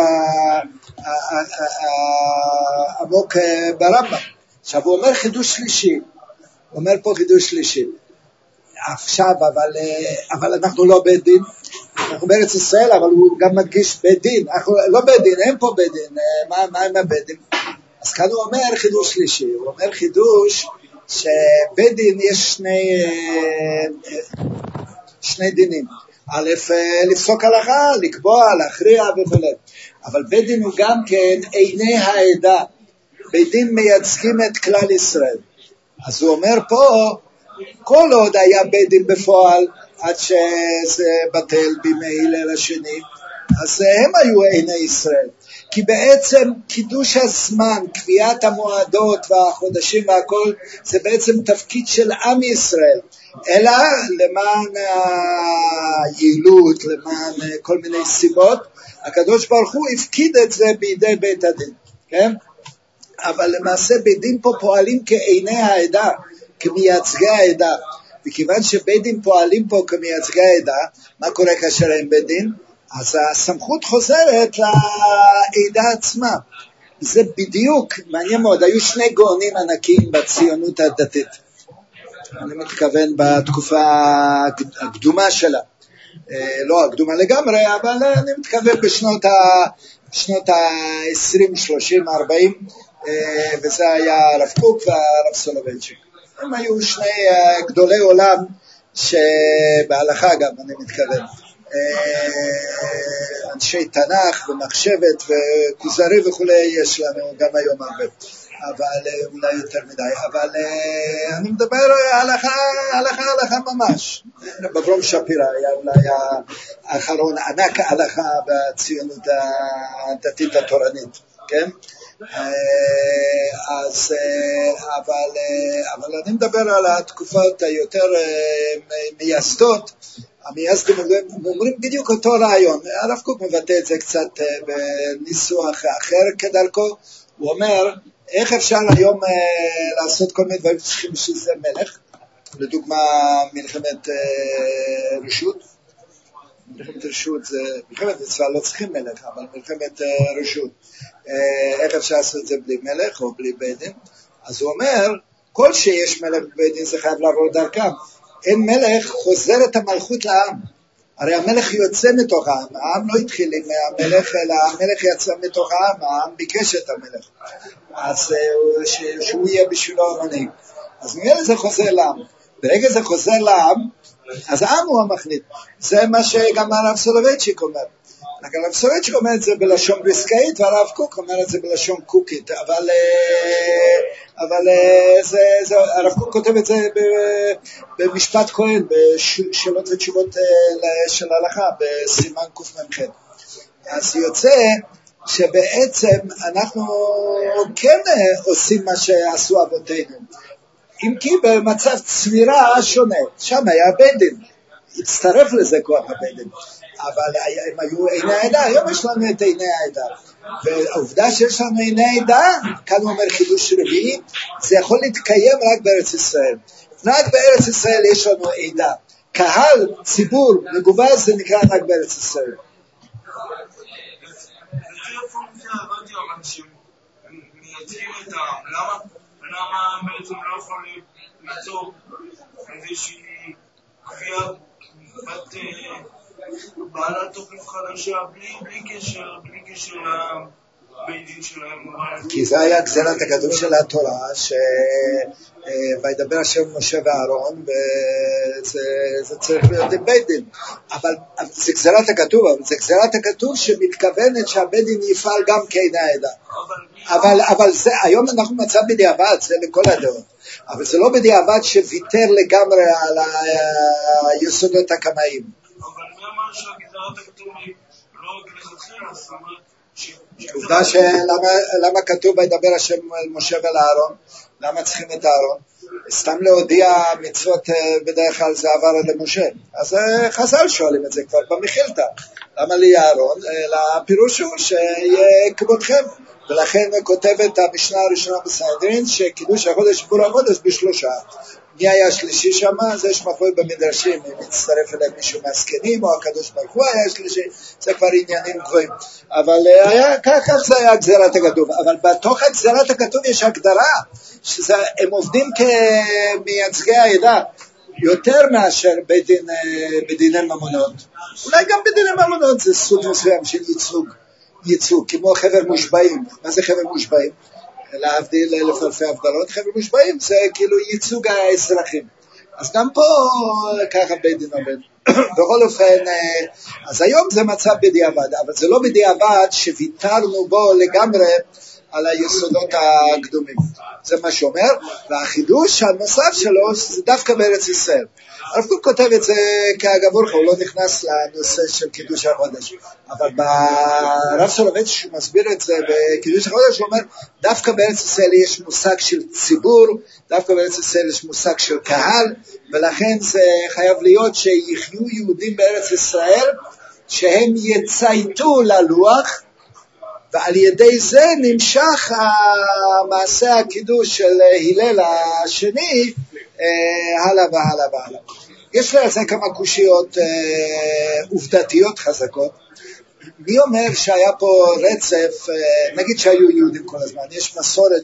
העמוק ברמב"ם. עכשיו הוא אומר חידוש שלישי, הוא אומר פה חידוש שלישי. עכשיו, אבל, אבל אנחנו לא בית דין, אנחנו בארץ ישראל, אבל הוא גם מדגיש בית דין, אנחנו לא בית דין, אין פה בית דין, מה, מה עם הבית דין? אז כאן הוא אומר חידוש שלישי, הוא אומר חידוש שבית דין יש שני, שני דינים, א', לפסוק הלכה, לקבוע, להכריע וכו', אבל בית דין הוא גם כן עיני העדה, בית דין מייצגים את כלל ישראל, אז הוא אומר פה, כל עוד היה בית דין בפועל, עד שזה בטל בימי הלל השני, אז הם היו עיני ישראל. כי בעצם קידוש הזמן, קביעת המועדות והחודשים והכל, זה בעצם תפקיד של עם ישראל. אלא למען היעילות, למען כל מיני סיבות, הקדוש ברוך הוא הפקיד את זה בידי בית הדין. כן? אבל למעשה בית דין פה פועלים כעיני העדה, כמייצגי העדה. וכיוון שבית דין פועלים פה כמייצגי העדה, מה קורה כאשר הם בית דין? אז הסמכות חוזרת לעדה עצמה. זה בדיוק, מעניין מאוד, היו שני גאונים ענקיים בציונות הדתית. אני מתכוון בתקופה הקדומה שלה. לא הקדומה לגמרי, אבל אני מתכוון בשנות ה- ה-עשרים, שלושים, ארבעים, וזה היה הרב קוק והרב סולובייצ'יק. הם היו שני גדולי עולם שבהלכה גם אני מתכוון, אנשי תנ"ך ומחשבת וכוזרי וכו' יש לנו גם היום הרבה, אבל אולי יותר מדי, אבל אני מדבר הלכה, הלכה, הלכה ממש. אברהם שפירא היה אולי האחרון ענק הלכה בציונות הדתית התורנית, כן? אז אבל אבל אני מדבר על התקופות היותר מייסדות. המייסדים אומרים בדיוק אותו רעיון. הרב קוק מבטא את זה קצת בניסוח אחר כדרכו. הוא אומר איך אפשר היום לעשות כל מיני דברים שצריכים בשביל זה מלך, לדוגמה מלחמת רשות. מלחמת רשות זה, מלחמת מצווה לא צריכים מלך, אבל מלחמת רשות, איך אפשר לעשות את זה בלי מלך או בלי בית דין? אז הוא אומר, כל שיש מלך בבית דין זה חייב לעבור דרכם. אין מלך חוזר את המלכות לעם. הרי המלך יוצא מתוך העם, העם לא התחיל עם המלך, אלא המלך יצא מתוך העם, העם ביקש את המלך. אז שהוא יהיה בשבילו המנהיג. אז מילה זה חוזר לעם. ברגע זה חוזר לעם, אז העם הוא המחליט. זה מה שגם הרב סולובייצ'יק אומר. הרב סולובייצ'יק אומר את זה בלשון בריסקאית, והרב קוק אומר את זה בלשון קוקית. אבל, אבל זה, זה, הרב קוק כותב את זה במשפט כהן, בשאלות ותשובות של ההלכה, בסימן קמ"ח. אז יוצא שבעצם אנחנו כן עושים מה שעשו אבותינו. אם כי במצב צבירה שונה, שם היה בית דין, הצטרף לזה כוח הבית דין, אבל הם היו עיני העדה, היום יש לנו את עיני העדה, והעובדה שיש לנו עיני העדה, כאן הוא אומר חידוש רביעי, זה יכול להתקיים רק בארץ ישראל, רק בארץ ישראל יש לנו עדה, קהל, ציבור, מגובש, זה נקרא רק בארץ ישראל. למה בעצם לא יכולים ליצור איזושהי כפייה בת בעלת תוקף חדשה בלי קשר, בלי קשר הבית דין שלהם. כי זה היה גזירת הכתוב של התורה, וידבר השם משה ואהרון, וזה צריך להיות עם בית דין. אבל זה גזירת הכתוב, אבל זה גזירת הכתוב שמתכוונת שהבית דין יפעל גם כעיני העדה. אבל, אבל זה, היום אנחנו מצא בדיעבד, זה לכל הדעות. אבל זה לא בדיעבד שוויתר לגמרי על היסודות הקמאיים. אבל מי אמר שהגזירת הכתוב היא לא לכתחילה, זאת אומרת, עובדה שלמה כתוב וידבר השם אל משה ואל אהרון? למה צריכים את אהרון? סתם להודיע מצוות בדרך כלל זה עבר למשה. אז חז"ל שואלים את זה כבר במחילתא. למה לי אהרון? הפירוש הוא שיהיה כבודכם. ולכן כותבת המשנה הראשונה בסנהדרין שקידוש החודש בור החודש בשלושה. מי היה שלישי שם? זה יש מחלוקת במדרשים, אם מצטרף אליהם מישהו מהזקנים או הקדוש ברוך הוא היה שלישי, זה כבר עניינים גבוהים. אבל היה, ככה זה היה גזירת הכתוב. אבל בתוך גזירת הכתוב יש הגדרה, שהם עובדים כמייצגי העדה, יותר מאשר בדין, בדיני ממונות. אולי גם בדיני ממונות זה סוג מסוים של ייצוג, ייצוג, כמו חבר מושבעים. מה זה חבר מושבעים? להבדיל אלף אלפי הבדלות, חבר מושבעים זה כאילו ייצוג האזרחים. אז גם פה ככה בית דין עובד. בכל אופן, אז היום זה מצב בדיעבד, אבל זה לא בדיעבד שוויתרנו בו לגמרי על היסודות הקדומים. זה מה שאומר, והחידוש הנוסף שלו זה דווקא בארץ ישראל. הרב קוק כותב את זה כהגבור, הוא לא נכנס לנושא של קידוש החודש. אבל ברב סולובייצ'יק שהוא מסביר את זה בקידוש החודש, הוא אומר, דווקא בארץ ישראל יש מושג של ציבור, דווקא בארץ ישראל יש מושג של קהל, ולכן זה חייב להיות שיחיו יהודים בארץ ישראל, שהם יצייתו ללוח, ועל ידי זה נמשך המעשה הקידוש של הלל השני, הלאה והלאה והלאה. יש לזה כמה קושיות עובדתיות חזקות. מי אומר שהיה פה רצף, נגיד שהיו יהודים כל הזמן, יש מסורת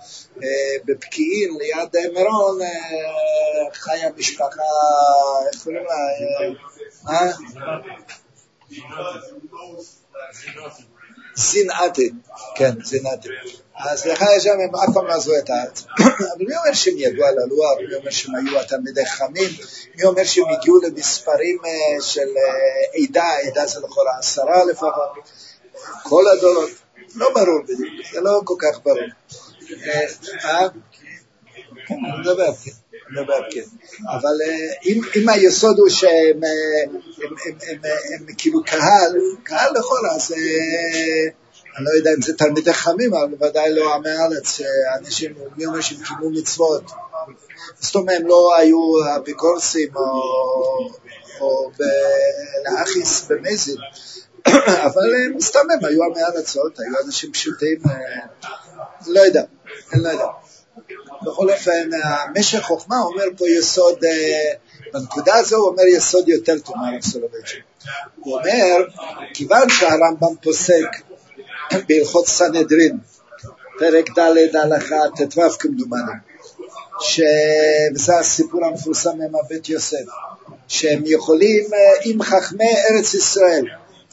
שבפקיעין ליד מירון חיה משפחה, איך קוראים לה? זינאתי, כן, זינאתי. אז לך יש שם, הם אף פעם לא עזו את הארץ. אבל מי אומר שהם יגעו על הלוח, מי אומר שהם היו התלמידי חכמים, מי אומר שהם הגיעו למספרים של עדה, עדה זה לכל העשרה לפחות, כל הדורות, לא ברור בדיוק, זה לא כל כך ברור. אה? כן, אני מדבר, כן. אבל אם היסוד הוא שהם כאילו קהל, קהל לכל, אז אני לא יודע אם זה תלמידי חכמים, אבל בוודאי לא עמי הארץ, שאנשים, מי אומר שהם קימו מצוות, זאת אומרת, הם לא היו אפיקורסים או לאחיס במזין, אבל מסתמם, היו עמי הארצות, היו אנשים פשוטים, לא יודע, אני לא יודע. בכל אופן, המשך חוכמה אומר פה יסוד, בנקודה הזו הוא אומר יסוד יותר טוב מהרב סולובייצ'יק. הוא אומר, כיוון שהרמב"ם פוסק בהלכות סנהדרין, פרק ד' הלכה ט"ו כמדומני, וזה הסיפור המפורסם מבית יוסף, שהם יכולים, אם חכמי ארץ ישראל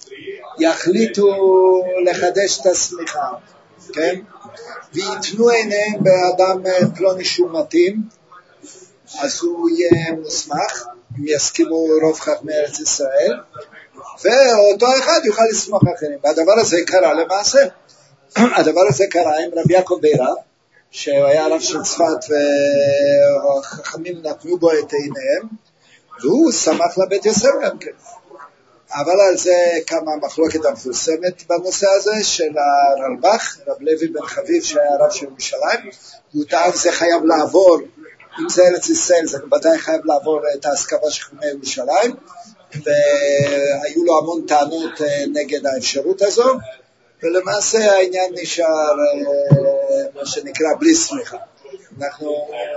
יחליטו לחדש את הסמיכה, כן? ויתנו עיניהם באדם פלוני שהוא מתאים, אז הוא יהיה מוסמך, אם יסכימו רוב חכמי ארץ ישראל, ואותו אחד יוכל לסמוך אחרים. והדבר הזה קרה למעשה. הדבר הזה קרה עם רבי יעקב בירא, שהוא היה הרב של צפת, והחכמים נתנו בו את עיניהם, והוא שמח לבית יוסף גם כן. אבל על זה כמה מחלוקת המפורסמת בנושא הזה של הרלב"ח, רב לוי בן חביב שהיה הרב של ירושלים, הוא טען זה חייב לעבור, אם זה ארץ ישראל זה בוודאי חייב לעבור את ההסכמה של חכמי ירושלים, והיו לו המון טענות נגד האפשרות הזו, ולמעשה העניין נשאר מה שנקרא בלי סמיכה. אנחנו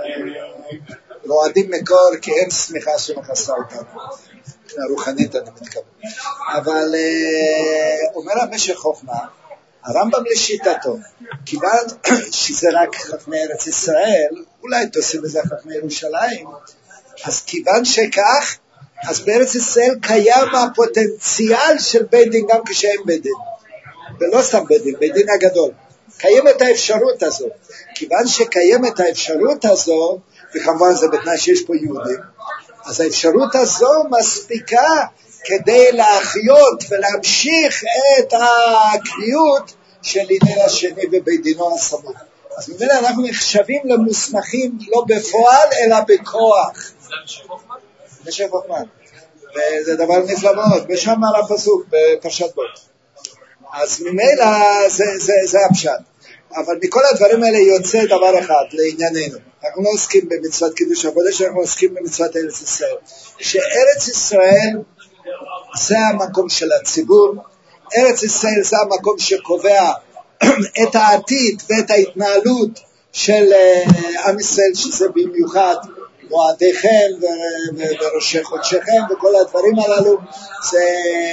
רועדים מקור כי אין סמיכה שמכסה אותנו. הרוחנית אני מתכוון. אבל אומר המשך חוכמה, הרמב"ם לשיטתו, כיוון שזה רק חכמי ארץ ישראל, אולי תוסיף לזה חכמי ירושלים, אז כיוון שכך, אז בארץ ישראל קיים הפוטנציאל של בית דין גם כשאין בית דין. ולא סתם בית דין, בית דין הגדול. קיימת האפשרות הזו. כיוון שקיימת האפשרות הזו, וכמובן זה בתנאי שיש פה יהודים, אז האפשרות הזו מספיקה כדי להחיות ולהמשיך את הקביעות של הלל השני בבית דינו הסמוך. אז ממילא אנחנו נחשבים למוסמכים לא בפועל אלא בכוח. נשב חוכמן. וזה דבר נפלא מאוד, ושם על הפסוק בפרשת בו. אז ממילא זה, זה, זה הפשט. אבל מכל הדברים האלה יוצא דבר אחד לענייננו. אנחנו לא עוסקים במצוות קידוש החודש, אנחנו עוסקים במצוות ארץ ישראל. שארץ ישראל זה המקום של הציבור, ארץ ישראל זה המקום שקובע את העתיד ואת ההתנהלות של עם ישראל, שזה במיוחד מועדיכם וראשי חודשיכם וכל הדברים הללו. זה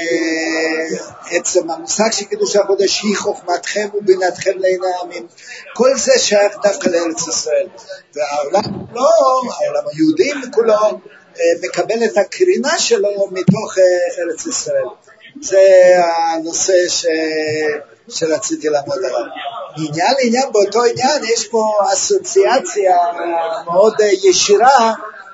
עצם המושג של קידוש החודש, היא חוכמתכם ובינתכם לעיני העמים. כל זה שייך דווקא לארץ ישראל, והעולם לא, העולם היהודים כולו מקבל את הקרינה שלו מתוך ארץ ישראל. זה הנושא ש... שרציתי לעמוד עליו. עניין לעניין באותו עניין יש פה אסוציאציה מאוד ישירה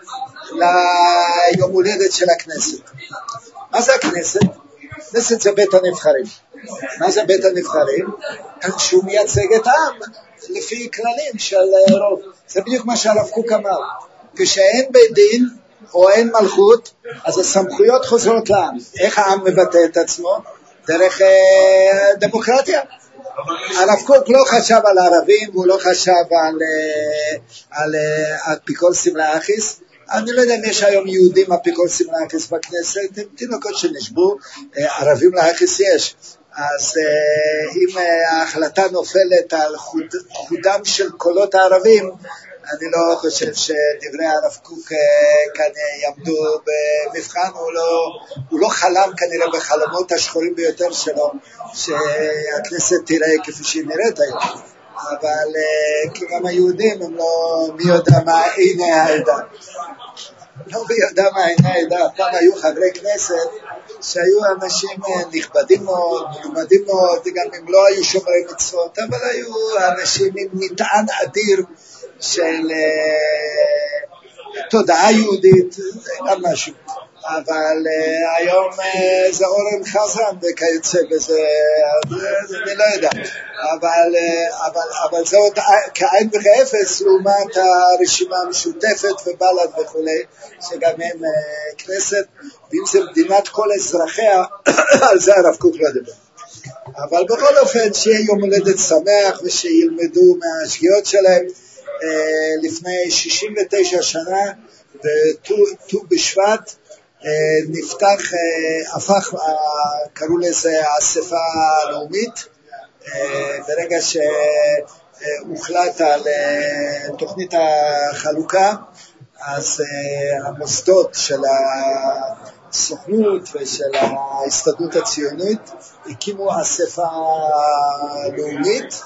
ליום הולדת של הכנסת. מה זה הכנסת? הכנסת זה בית הנבחרים. מה זה בית הנבחרים? שהוא מייצג את העם לפי כללים של רוב. זה בדיוק מה שהרב קוק אמר. כשאין בית דין או אין מלכות, אז הסמכויות חוזרות לעם. איך העם מבטא את עצמו? דרך אה, דמוקרטיה. הרב קוק לא חשב על הערבים, הוא לא חשב על, אה, על אה, אפיקורסים לאחיס. אני לא יודע אם יש היום יהודים אפיקורסים לאחיס בכנסת, הם תינוקות שנשבו, אה, ערבים לאחיס יש. אז אה, אם אה, ההחלטה נופלת על חוד, חודם של קולות הערבים, אני לא חושב שדברי הרב קוק כאן יעמדו במבחן. הוא לא, הוא לא חלם כנראה בחלומות השחורים ביותר שלו שהכנסת תראה כפי שהיא נראית היום. אבל כי גם היהודים הם לא מי יודע מה עיני העדה. לא מי יודע מה עיני העדה. פעם היו חברי כנסת שהיו אנשים נכבדים מאוד, מלומדים מאוד, גם אם לא היו שומרי מצוות, אבל היו אנשים עם מטען אדיר של תודעה יהודית, גם משהו. אבל היום זה אורן חזן וכיוצא בזה, אני לא יודע. אבל, אבל, אבל זה עוד כעין וכאפס לעומת הרשימה המשותפת ובל"ד וכו', שגם הם כנסת, ואם זה מדינת כל אזרחיה, על זה הרב קוק לא דבר. אבל בכל אופן שיהיה יום הולדת שמח ושילמדו מהשגיאות שלהם. לפני שישים ותשע שנה בט"ו בשבט נפתח, הפך, קראו לזה האספה הלאומית. ברגע שהוחלט על תוכנית החלוקה, אז המוסדות של הסוכנות ושל ההסתדרות הציונית הקימו אספה לאומית,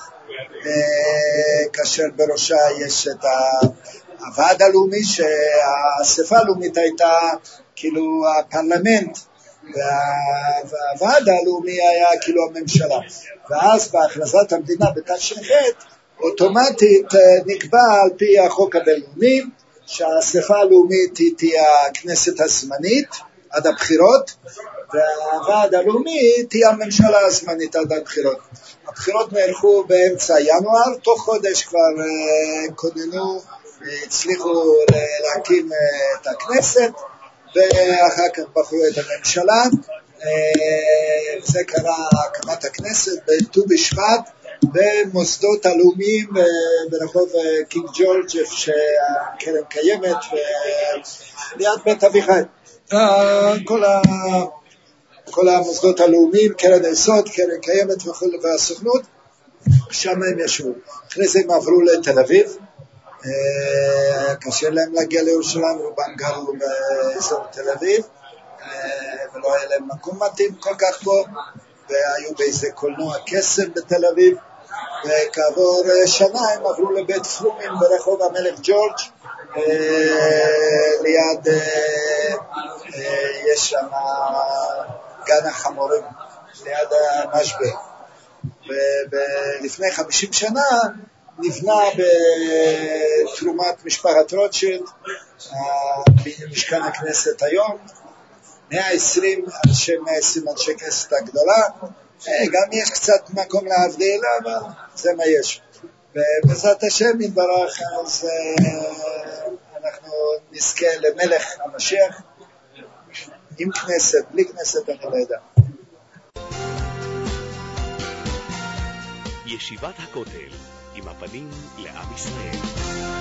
כאשר בראשה יש את הוועד הלאומי, שהאספה הלאומית הייתה כאילו הפרלמנט, והוועד הלאומי היה כאילו הממשלה. ואז בהכרזת המדינה בתש"ח אוטומטית נקבע על פי החוק הבינלאומי שהאספה הלאומית תהיה הכנסת הזמנית עד הבחירות, והוועד הלאומי תהיה הממשלה הזמנית עד הבחירות. הבחירות נערכו באמצע ינואר, תוך חודש כבר uh, כוננו, uh, הצליחו להקים uh, את הכנסת, ואחר כך בחרו את הממשלה. Uh, זה קרה הקמת הכנסת בט"ו בשבט, במוסדות הלאומיים uh, ברחוב uh, קינג ג'ורג' שהקרן קיימת, וליד בית אביחי. Uh, כל ה... כל המוסדות הלאומיים, קרן היסוד, קרן קיימת וכו' והסוכנות, שם הם ישבו. אחרי זה הם עברו לתל אביב, קשה להם להגיע לירושלים, רובם גרו באזור תל אביב, ולא היה להם מקום מתאים כל כך פה, והיו באיזה קולנוע קסם בתל אביב, וכעבור שנה הם עברו לבית פלומין ברחוב המלך ג'ורג', ליד, יש שם גן החמורים, ליד המשבר. ולפני חמישים שנה נבנה בתרומת משפחת רוטשילד, במשכן הכנסת היום, מאה ועשרים אנשי, מאה ועשרים אנשי כנסת הגדולה, גם יש קצת מקום להבדיל, אבל זה מה יש. ובעזרת השם יתברך, אז אנחנו נזכה למלך המשיח, עם כנסת, בלי כנסת, אני לא יודע. ישיבת הכותל, עם הפנים לעם ישראל.